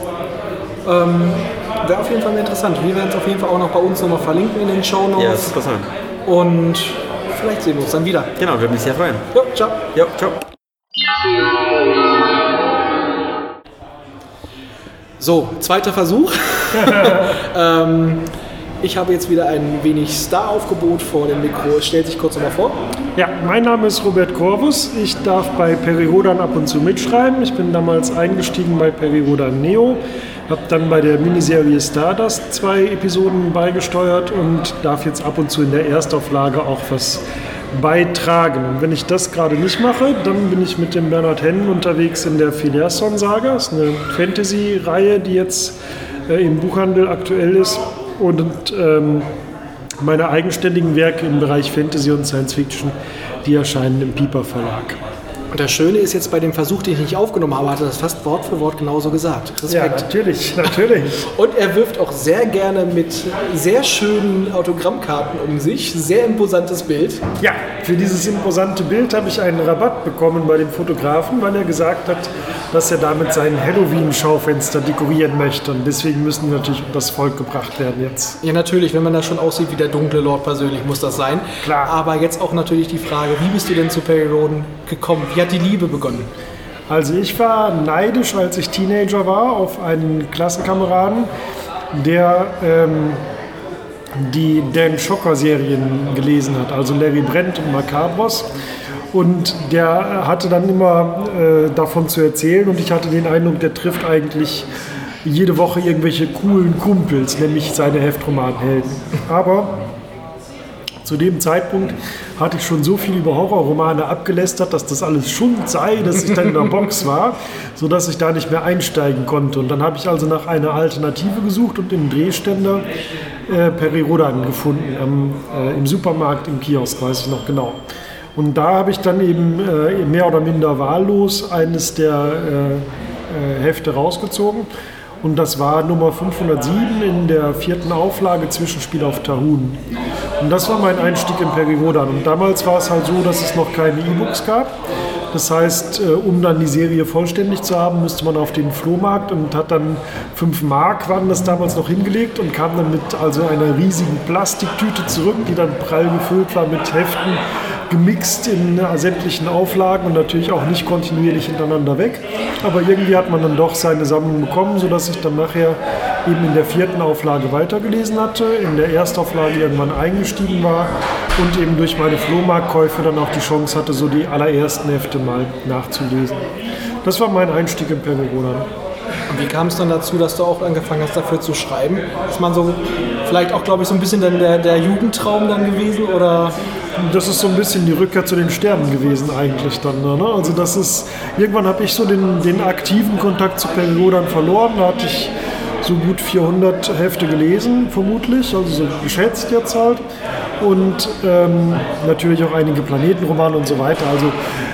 Wäre auf jeden Fall interessant. Wir werden es auf jeden Fall auch noch bei uns nochmal verlinken in den Shownotes. Ja, das ist interessant. Und vielleicht sehen wir uns dann wieder. Genau, würde mich sehr freuen. Jo, ciao. Jo, ciao. So, zweiter Versuch. Ich habe jetzt wieder ein wenig Star-Aufgebot vor dem Mikro. Stellt sich kurz nochmal vor. Ja, mein Name ist Robert Corvus. Ich darf bei Peri-Rodan ab und zu mitschreiben. Ich bin damals eingestiegen bei Peri-Rodan Neo, habe dann bei der Miniserie Stardust 2 Episoden beigesteuert und darf jetzt ab und zu in der Erstauflage auch was beitragen. Und wenn ich das gerade nicht mache, dann bin ich mit dem Bernhard Hennen unterwegs in der Filiasson-Saga. Das ist eine Fantasy-Reihe, die jetzt im Buchhandel aktuell ist. Und meine eigenständigen Werke im Bereich Fantasy und Science Fiction, die erscheinen im Piper Verlag. Und das Schöne ist jetzt bei dem Versuch, den ich nicht aufgenommen habe, hat er das fast Wort für Wort genauso gesagt. Respekt. Ja, natürlich. Und er wirft auch sehr gerne mit sehr schönen Autogrammkarten um sich. Sehr imposantes Bild. Ja, für dieses imposante Bild habe ich einen Rabatt bekommen bei dem Fotografen, weil er gesagt hat, dass er damit sein Halloween-Schaufenster dekorieren möchte. Und deswegen müssen die natürlich unter das Volk gebracht werden jetzt. Ja, natürlich. Wenn man da schon aussieht wie der dunkle Lord persönlich, muss das sein. Klar. Aber jetzt auch natürlich die Frage, wie bist du denn zu Peri-Rodan gekommen? Wie hat die Liebe begonnen? Also ich war neidisch, als ich Teenager war, auf einen Klassenkameraden, der die Dan Schocker-Serien gelesen hat, also Larry Brent und Macabros. Und der hatte dann immer davon zu erzählen und ich hatte den Eindruck, der trifft eigentlich jede Woche irgendwelche coolen Kumpels, nämlich seine Heftromanhelden. Aber zu dem Zeitpunkt hatte ich schon so viel über Horrorromane abgelästert, dass das alles Schund sei, dass ich dann in der Box war, sodass ich da nicht mehr einsteigen konnte. Und dann habe ich also nach einer Alternative gesucht und im Drehständer Peri-Rodan gefunden, im Supermarkt, im Kiosk, weiß ich noch genau. Und da habe ich dann eben mehr oder minder wahllos eines der Hefte rausgezogen. Und das war Nummer 507 in der 4. Auflage, Zwischenspiel auf Tahun. Und das war mein Einstieg in Peri-Rodan. Und damals war es halt so, dass es noch keine E-Books gab. Das heißt, um dann die Serie vollständig zu haben, musste man auf den Flohmarkt und hat dann 5 Mark waren das damals noch hingelegt und kam dann mit also einer riesigen Plastiktüte zurück, die dann prall gefüllt war mit Heften, gemixt in sämtlichen Auflagen und natürlich auch nicht kontinuierlich hintereinander weg. Aber irgendwie hat man dann doch seine Sammlung bekommen, sodass ich dann nachher eben in der 4. Auflage weitergelesen hatte, in der Erstauflage irgendwann eingestiegen war und eben durch meine Flohmarktkäufe dann auch die Chance hatte, so die allerersten Hefte mal nachzulesen. Das war mein Einstieg in Peri-Rodan. Und wie kam es dann dazu, dass du auch angefangen hast, dafür zu schreiben? Ist man so, vielleicht auch, glaube ich, so ein bisschen dann der Jugendtraum dann gewesen, oder? Das ist so ein bisschen die Rückkehr zu den Sternen gewesen eigentlich dann. Ne? Also das ist, irgendwann habe ich so den aktiven Kontakt zu Peri-Rodan verloren. Da hatte ich so gut 400 Hefte gelesen, vermutlich, also so geschätzt jetzt halt. Und natürlich auch einige Planetenromane und so weiter, also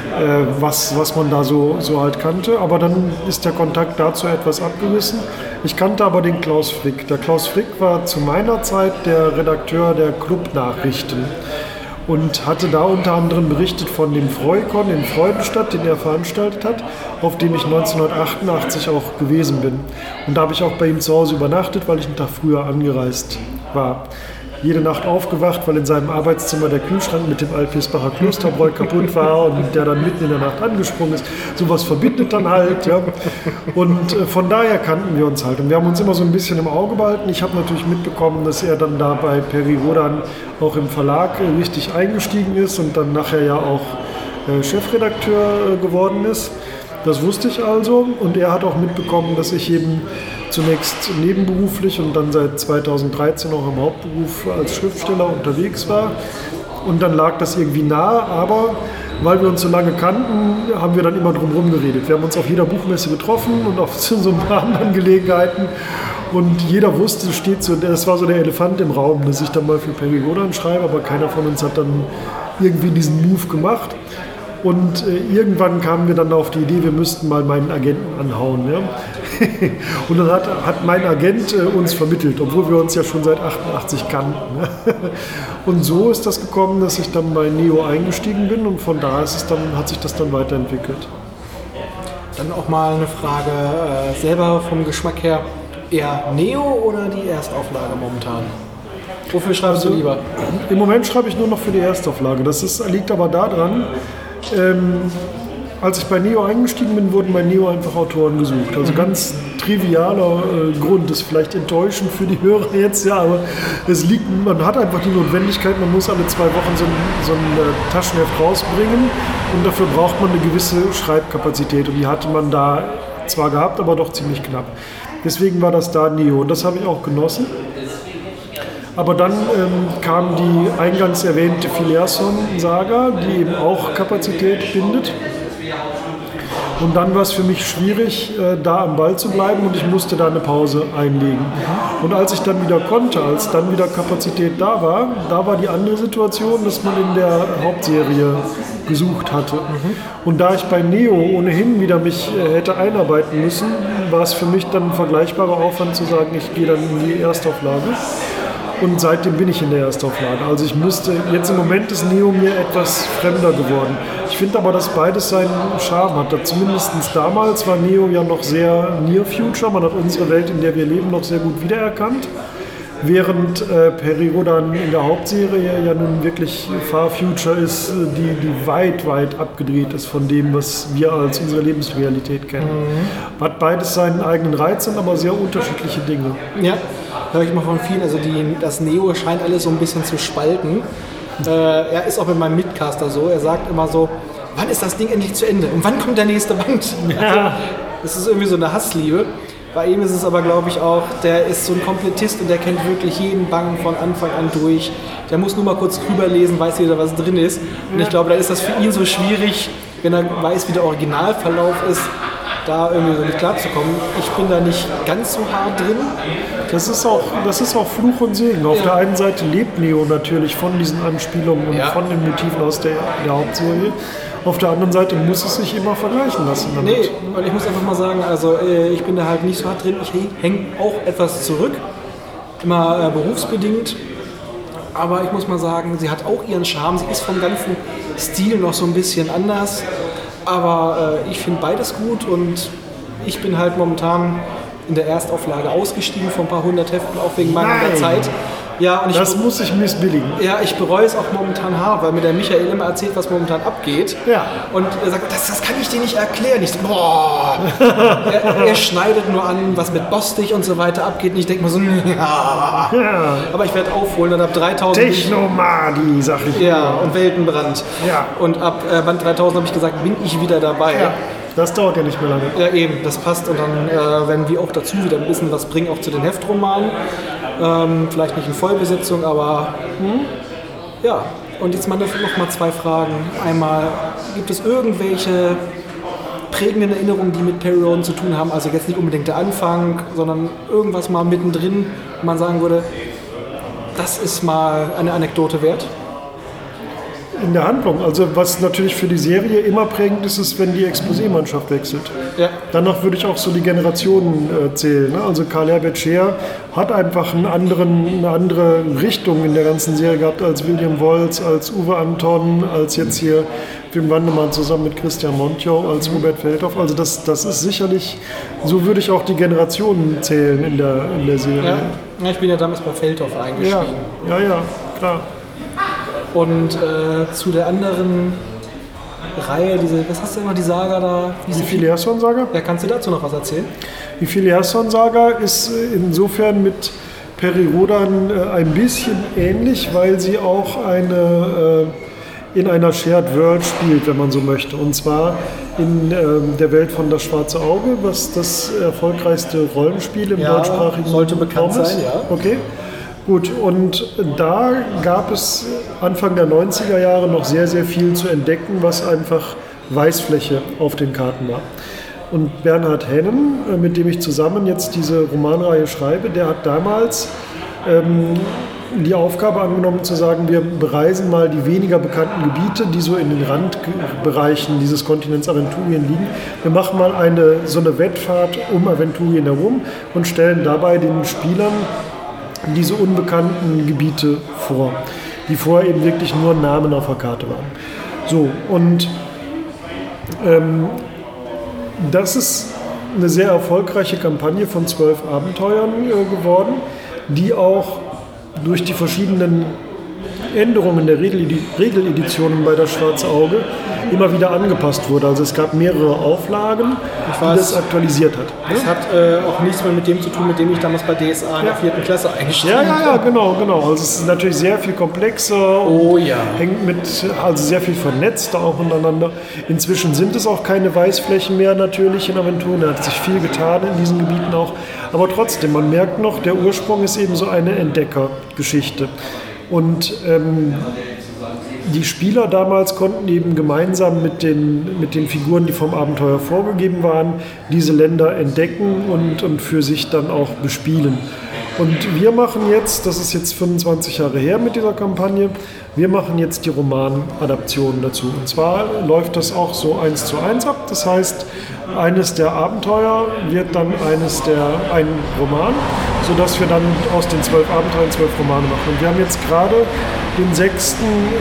was man da so halt kannte. Aber dann ist der Kontakt dazu etwas abgerissen. Ich kannte aber den Klaus Frick. Der Klaus Frick war zu meiner Zeit der Redakteur der Clubnachrichten und hatte da unter anderem berichtet von dem Freukon in Freudenstadt, den er veranstaltet hat, auf dem ich 1988 auch gewesen bin. Und da habe ich auch bei ihm zu Hause übernachtet, weil ich einen Tag früher angereist war. jede Nacht aufgewacht, weil in seinem Arbeitszimmer der Kühlschrank mit dem Alpirsbacher Klosterbräu kaputt war und der dann mitten in der Nacht angesprungen ist. Sowas verbindet dann halt. Ja. Und von daher kannten wir uns halt. Und wir haben uns immer so ein bisschen im Auge behalten. Ich habe natürlich mitbekommen, dass er dann da bei Peri Rodan auch im Verlag richtig eingestiegen ist und dann nachher ja auch Chefredakteur geworden ist. Das wusste ich also. Und er hat auch mitbekommen, dass ich eben zunächst nebenberuflich und dann seit 2013 auch im Hauptberuf als Schriftsteller unterwegs war. Und dann lag das irgendwie nah, aber weil wir uns so lange kannten, haben wir dann immer drum herum geredet. Wir haben uns auf jeder Buchmesse getroffen und auf so ein paar anderen Gelegenheiten. Und jeder wusste, das war so der Elefant im Raum, dass ich dann mal für Peri Rodan schreibe, aber keiner von uns hat dann irgendwie diesen Move gemacht. Und irgendwann kamen wir dann auf die Idee, wir müssten mal meinen Agenten anhauen. Ja? Und dann hat mein Agent uns vermittelt, obwohl wir uns ja schon seit 88 kannten. Und so ist das gekommen, dass ich dann bei Neo eingestiegen bin und von da hat sich das dann weiterentwickelt. Dann auch mal eine Frage selber vom Geschmack her, eher Neo oder die Erstauflage momentan? Wofür schreibst du lieber? Im Moment schreibe ich nur noch für die Erstauflage. Das liegt aber daran, als ich bei Neo eingestiegen bin, wurden bei Neo einfach Autoren gesucht. Also ganz trivialer Grund, ist vielleicht enttäuschend für die Hörer jetzt, ja, aber man hat einfach die Notwendigkeit, man muss alle 2 Wochen so ein Taschenheft rausbringen und dafür braucht man eine gewisse Schreibkapazität und die hatte man da zwar gehabt, aber doch ziemlich knapp. Deswegen war das da Neo und das habe ich auch genossen. Aber dann kam die eingangs erwähnte Filiasson-Saga, die eben auch Kapazität bindet. Und dann war es für mich schwierig, da am Ball zu bleiben und ich musste da eine Pause einlegen. Und als ich dann wieder konnte, als dann wieder Kapazität da war die andere Situation, dass man in der Hauptserie gesucht hatte. Und da ich bei Neo ohnehin wieder mich hätte einarbeiten müssen, war es für mich dann ein vergleichbarer Aufwand zu sagen, ich gehe dann in die Erstauflage. Und seitdem bin ich in der Erstauflage. Also jetzt im Moment ist Neo mir etwas fremder geworden. Ich finde aber, dass beides seinen Charme hat. Zumindest damals war Neo ja noch sehr Near Future. Man hat unsere Welt, in der wir leben, noch sehr gut wiedererkannt. Während Peri Rodan in der Hauptserie ja nun wirklich Far Future ist, die weit, weit abgedreht ist von dem, was wir als unsere Lebensrealität kennen. Hat beides seinen eigenen Reiz, sind aber sehr unterschiedliche Dinge. Ja, höre ich mal von vielen. Also das Neo scheint alles so ein bisschen zu spalten. Er ist auch mit meinem Mitcaster so. Er sagt immer so, wann ist das Ding endlich zu Ende? Und wann kommt der nächste Band? Ja. Also, das ist irgendwie so eine Hassliebe. Bei ihm ist es aber, glaube ich, auch, der ist so ein Komplettist und der kennt wirklich jeden Band von Anfang an durch. Der muss nur mal kurz rüberlesen, weiß wieder, was drin ist. Und ich glaube, da ist das für ihn so schwierig, wenn er weiß, wie der Originalverlauf ist, da irgendwie so nicht klarzukommen. Ich bin da nicht ganz so hart drin. Das ist auch Fluch und Segen. Auf der einen Seite lebt Neo natürlich von diesen Anspielungen und von den Motiven aus der Hauptserie. Auf der anderen Seite muss es sich immer vergleichen lassen damit. Nee, und ich muss einfach mal sagen, also ich bin da halt nicht so hart drin. Ich hänge auch etwas zurück, immer berufsbedingt. Aber ich muss mal sagen, sie hat auch ihren Charme. Sie ist vom ganzen Stil noch so ein bisschen anders. Aber ich finde beides gut und ich bin halt momentan in der Erstauflage ausgestiegen von ein paar 100 Heften, auch wegen meiner Zeit. Ja, und das muss ich missbilligen. Ja, ich bereue es auch momentan hart, weil mir der Michael immer erzählt, was momentan abgeht. Ja. Und er sagt, das kann ich dir nicht erklären. Ich so, boah. er schneidet nur an, was mit Bostich und so weiter abgeht. Und ich denke mir so, ja. Aber ich werde aufholen und ab 3000... Technomadi, sag ich. Ja, und Weltenbrand. Ja. Und ab Band 3000 habe ich gesagt, bin ich wieder dabei. Ja. Das dauert ja nicht mehr lange. Ja, eben, das passt. Und dann werden wir auch dazu wieder ein bisschen was bringen, auch zu den Heftromanen. Vielleicht nicht in Vollbesetzung, aber ja. Und jetzt noch mal 2 Fragen. Einmal, gibt es irgendwelche prägenden Erinnerungen, die mit Peri Rodan zu tun haben? Also jetzt nicht unbedingt der Anfang, sondern irgendwas mal mittendrin, wo man sagen würde, das ist mal eine Anekdote wert? in der Handlung. Also was natürlich für die Serie immer prägend ist, ist, wenn die Exposé-Mannschaft wechselt. Ja. Danach würde ich auch so die Generationen zählen. Ne? Also Karl-Herbert Scheer hat einfach eine andere Richtung in der ganzen Serie gehabt als William Wolz, als Uwe Anton, als jetzt hier Wim Wandemann zusammen mit Christian Montjau, als Robert Feldhoff. Also das ist sicherlich, so würde ich auch die Generationen zählen in der Serie. Ja, ich bin ja damals bei Feldhoff eingestiegen. Ja, klar. Und zu der anderen Reihe, was hast du immer, die Saga da? Die Filiasson-Saga? Ja, kannst du dazu noch was erzählen? Die Filiasson-Saga ist insofern mit Peri Rodan ein bisschen ähnlich, weil sie auch in einer Shared World spielt, wenn man so möchte. Und zwar in der Welt von Das Schwarze Auge, was das erfolgreichste Rollenspiel im deutschsprachigen Raum sollte bekannt sein, ja. Okay. Gut, und da gab es Anfang der 90er Jahre noch sehr, sehr viel zu entdecken, was einfach Weißfläche auf den Karten war. Und Bernhard Hennen, mit dem ich zusammen jetzt diese Romanreihe schreibe, der hat damals die Aufgabe angenommen zu sagen, wir bereisen mal die weniger bekannten Gebiete, die so in den Randbereichen dieses Kontinents Aventurien liegen. Wir machen mal so eine Wettfahrt um Aventurien herum und stellen dabei den Spielern diese unbekannten Gebiete vor, die vorher eben wirklich nur Namen auf der Karte waren. So, und das ist eine sehr erfolgreiche Kampagne von 12 Abenteuern geworden, die auch durch die verschiedenen Änderungen der Regeleditionen bei Das Schwarze Auge immer wieder angepasst wurde. Also es gab mehrere Auflagen, die das aktualisiert hat. Das hat auch nichts mehr mit dem zu tun, mit dem ich damals bei DSA in der 4. Klasse eingestiegen bin. Ja, genau. Also es ist natürlich sehr viel komplexer und hängt also sehr viel vernetzt auch untereinander. Inzwischen sind es auch keine Weißflächen mehr natürlich in Aventurien. Da hat sich viel getan in diesen Gebieten auch. Aber trotzdem, man merkt noch, der Ursprung ist eben so eine Entdeckergeschichte. Und die Spieler damals konnten eben gemeinsam mit den Figuren, die vom Abenteuer vorgegeben waren, diese Länder entdecken und für sich dann auch bespielen. Und wir machen jetzt, das ist jetzt 25 Jahre her mit dieser Kampagne, wir machen jetzt die Romanadaptionen dazu. Und zwar läuft das auch so 1:1 ab. Das heißt, eines der Abenteuer wird dann ein Roman, sodass wir dann aus den 12 Abenteuern 12 Romane machen. Und wir haben jetzt gerade den 6.,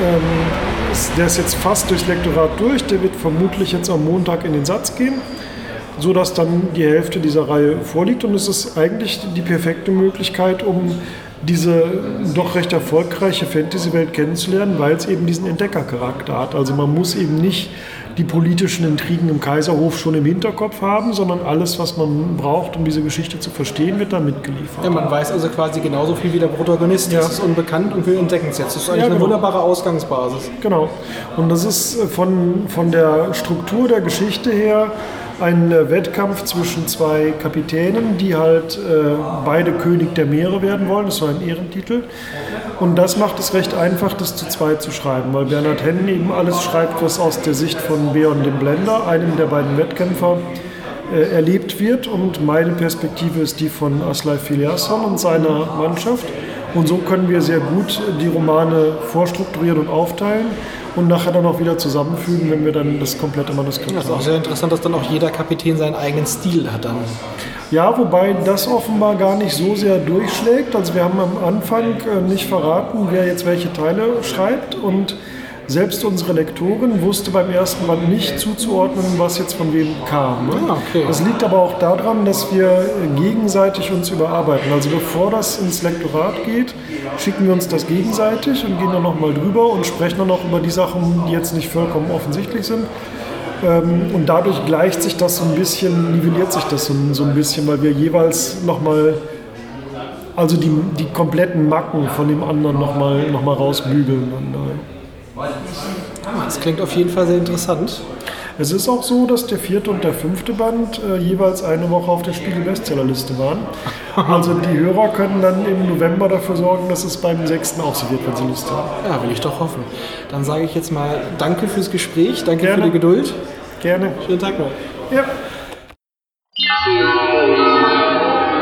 der ist jetzt fast durchs Lektorat durch, der wird vermutlich jetzt am Montag in den Satz gehen, sodass dann die Hälfte dieser Reihe vorliegt. Und es ist eigentlich die perfekte Möglichkeit, um diese doch recht erfolgreiche Fantasy-Welt kennenzulernen, weil es eben diesen Entdeckercharakter hat. Also man muss eben nicht die politischen Intrigen im Kaiserhof schon im Hinterkopf haben, sondern alles, was man braucht, um diese Geschichte zu verstehen, wird dann mitgeliefert. Ja, man weiß also quasi genauso viel wie der Protagonist. Das ist unbekannt und wir entdecken es jetzt. Das ist eigentlich eine wunderbare Ausgangsbasis. Genau. Und das ist von der Struktur der Geschichte her ein Wettkampf zwischen zwei Kapitänen, die halt beide König der Meere werden wollen. Das war ein Ehrentitel. Und das macht es recht einfach, das zu zweit zu schreiben, weil Bernhard Hennen eben alles schreibt, was aus der Sicht von Beorn dem Blender, einem der beiden Wettkämpfer, erlebt wird. Und meine Perspektive ist die von Aslai Filiasson und seiner Mannschaft. Und so können wir sehr gut die Romane vorstrukturieren und aufteilen und nachher dann auch wieder zusammenfügen, wenn wir dann das komplette Manuskript haben. Das ist auch sehr interessant, dass dann auch jeder Kapitän seinen eigenen Stil hat dann. Ja, wobei das offenbar gar nicht so sehr durchschlägt. Also wir haben am Anfang nicht verraten, wer jetzt welche Teile schreibt, und selbst unsere Lektorin wusste beim ersten Band nicht zuzuordnen, was jetzt von wem kam. Ne? Okay. Das liegt aber auch daran, dass wir gegenseitig uns überarbeiten. Also bevor das ins Lektorat geht, schicken wir uns das gegenseitig und gehen dann nochmal drüber und sprechen dann auch über die Sachen, die jetzt nicht vollkommen offensichtlich sind. Und dadurch gleicht sich das so ein bisschen, nivelliert sich das so ein bisschen, weil wir jeweils nochmal, also die kompletten Macken von dem anderen nochmal rausbügeln. Das klingt auf jeden Fall sehr interessant. Es ist auch so, dass der 4. und der 5. Band jeweils eine Woche auf der Spiegel-Bestsellerliste waren. Also die Hörer können dann im November dafür sorgen, dass es beim 6. auch so wird, wenn sie Lust haben. Ja, will ich doch hoffen. Dann sage ich jetzt mal danke fürs Gespräch, danke für die Geduld. Gerne. Schönen Tag noch. Ja.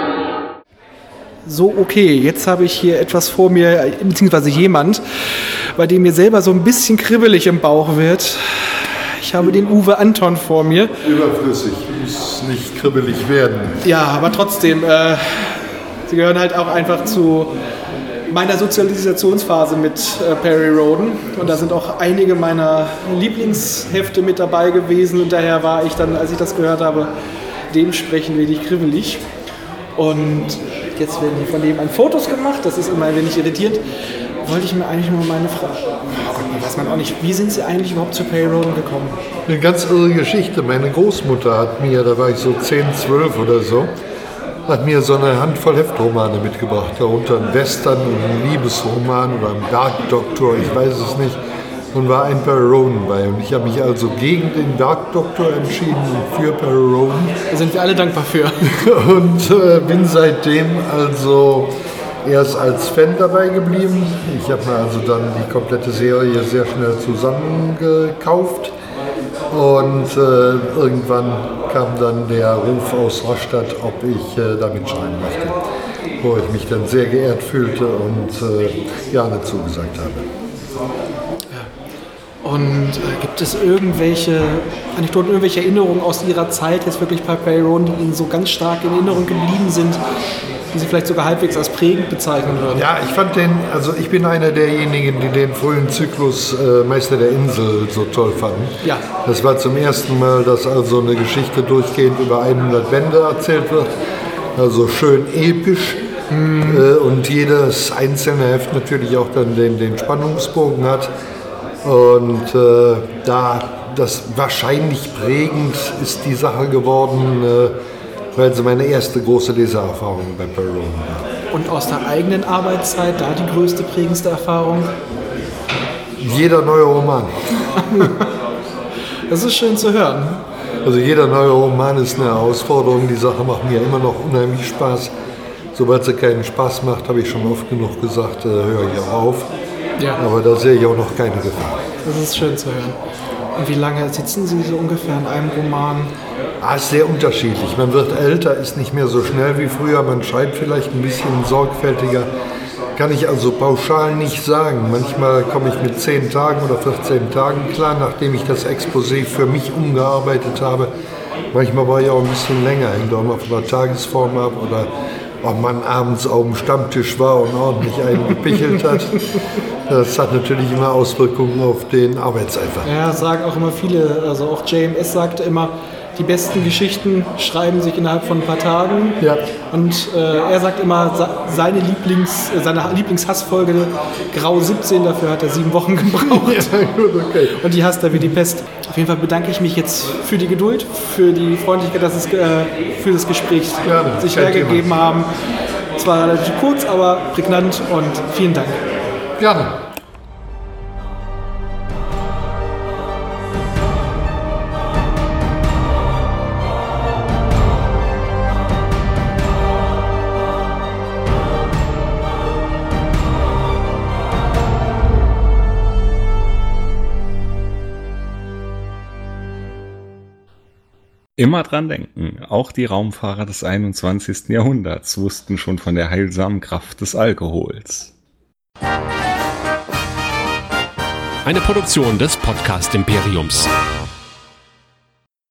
So, okay, jetzt habe ich hier etwas vor mir, beziehungsweise jemand, bei dem mir selber so ein bisschen kribbelig im Bauch wird. Ich habe den Uwe Anton vor mir. Überflüssig, muss nicht kribbelig werden. Ja, aber trotzdem, sie gehören halt auch einfach zu meiner Sozialisationsphase mit Perry Rhodan. Und da sind auch einige meiner Lieblingshefte mit dabei gewesen. Und daher war ich dann, als ich das gehört habe, dementsprechend wenig kribbelig. Und jetzt werden hier von nebenan Fotos gemacht. Das ist immer ein wenig irritierend. Wollte ich mir eigentlich nur meine Frage. Oh Gott, weiß man auch nicht. Wie sind Sie eigentlich überhaupt zu Perry Rhodan gekommen? Eine ganz irre Geschichte. Meine Großmutter hat mir, da war ich so 10, 12 oder so, hat mir so eine Handvoll Heftromane mitgebracht. Darunter ein Western und ein Liebesroman oder ein Dark Doctor, ich weiß es nicht. Und war ein Perry Rhodan bei. Und ich habe mich also gegen den Dark Doctor entschieden und für Perry Rhodan. Da sind wir alle dankbar für. Und bin seitdem also erst als Fan dabei geblieben. Ich habe mir also dann die komplette Serie sehr schnell zusammengekauft. Und irgendwann kam dann der Ruf aus Rastatt, ob ich da mitschreiben möchte. Wo ich mich dann sehr geehrt fühlte und gerne zugesagt habe. Und gibt es irgendwelche Anekdoten, irgendwelche Erinnerungen aus Ihrer Zeit jetzt wirklich bei Perry Rhodan, die Ihnen so ganz stark in Erinnerung geblieben sind, die Sie vielleicht sogar halbwegs als prägend bezeichnen würden? Ja, ich fand ich bin einer derjenigen, die den frühen Zyklus Meister der Insel so toll fanden. Ja. Das war zum ersten Mal, dass also eine Geschichte durchgehend über 100 Bände erzählt wird. Also schön episch. Und jedes einzelne Heft natürlich auch dann den Spannungsbogen hat. Und da das wahrscheinlich prägend ist die Sache geworden, weil sie meine erste große Lesererfahrung bei Perry Rhodan war. Und aus der eigenen Arbeitszeit da die größte, prägendste Erfahrung? Jeder neue Roman. Das ist schön zu hören. Also jeder neue Roman ist eine Herausforderung. Die Sache macht mir immer noch unheimlich Spaß. Sobald sie keinen Spaß macht, habe ich schon oft genug gesagt, höre ich auch auf. Ja. Aber da sehe ich auch noch keine Gefahr. Das ist schön zu hören. Und wie lange sitzen Sie so ungefähr in einem Roman? Ist sehr unterschiedlich. Man wird älter, ist nicht mehr so schnell wie früher. Man schreibt vielleicht ein bisschen sorgfältiger. Kann ich also pauschal nicht sagen. Manchmal komme ich mit 10 Tagen oder 14 Tagen klar, nachdem ich das Exposé für mich umgearbeitet habe. Manchmal war ich auch ein bisschen länger, hängt auch mal von der Tagesform ab oder ob man abends auf dem Stammtisch war und ordentlich einen gepichelt hat. Das hat natürlich immer Auswirkungen auf den Arbeitseifer. Ja, sagen auch immer viele, also auch JMS sagte immer, die besten Geschichten schreiben sich innerhalb von ein paar Tagen. Ja. Und er sagt immer, seine Lieblingshassfolge Grau 17, dafür hat er 7 Wochen gebraucht. Ja, gut, okay. Und die hasst er wie die Pest. Auf jeden Fall bedanke ich mich jetzt für die Geduld, für die Freundlichkeit, dass es für das Gespräch sich hergegeben haben. Es war relativ kurz, aber prägnant und vielen Dank. Gerne. Immer dran denken, auch die Raumfahrer des 21. Jahrhunderts wussten schon von der heilsamen Kraft des Alkohols. Eine Produktion des Podcast Imperiums.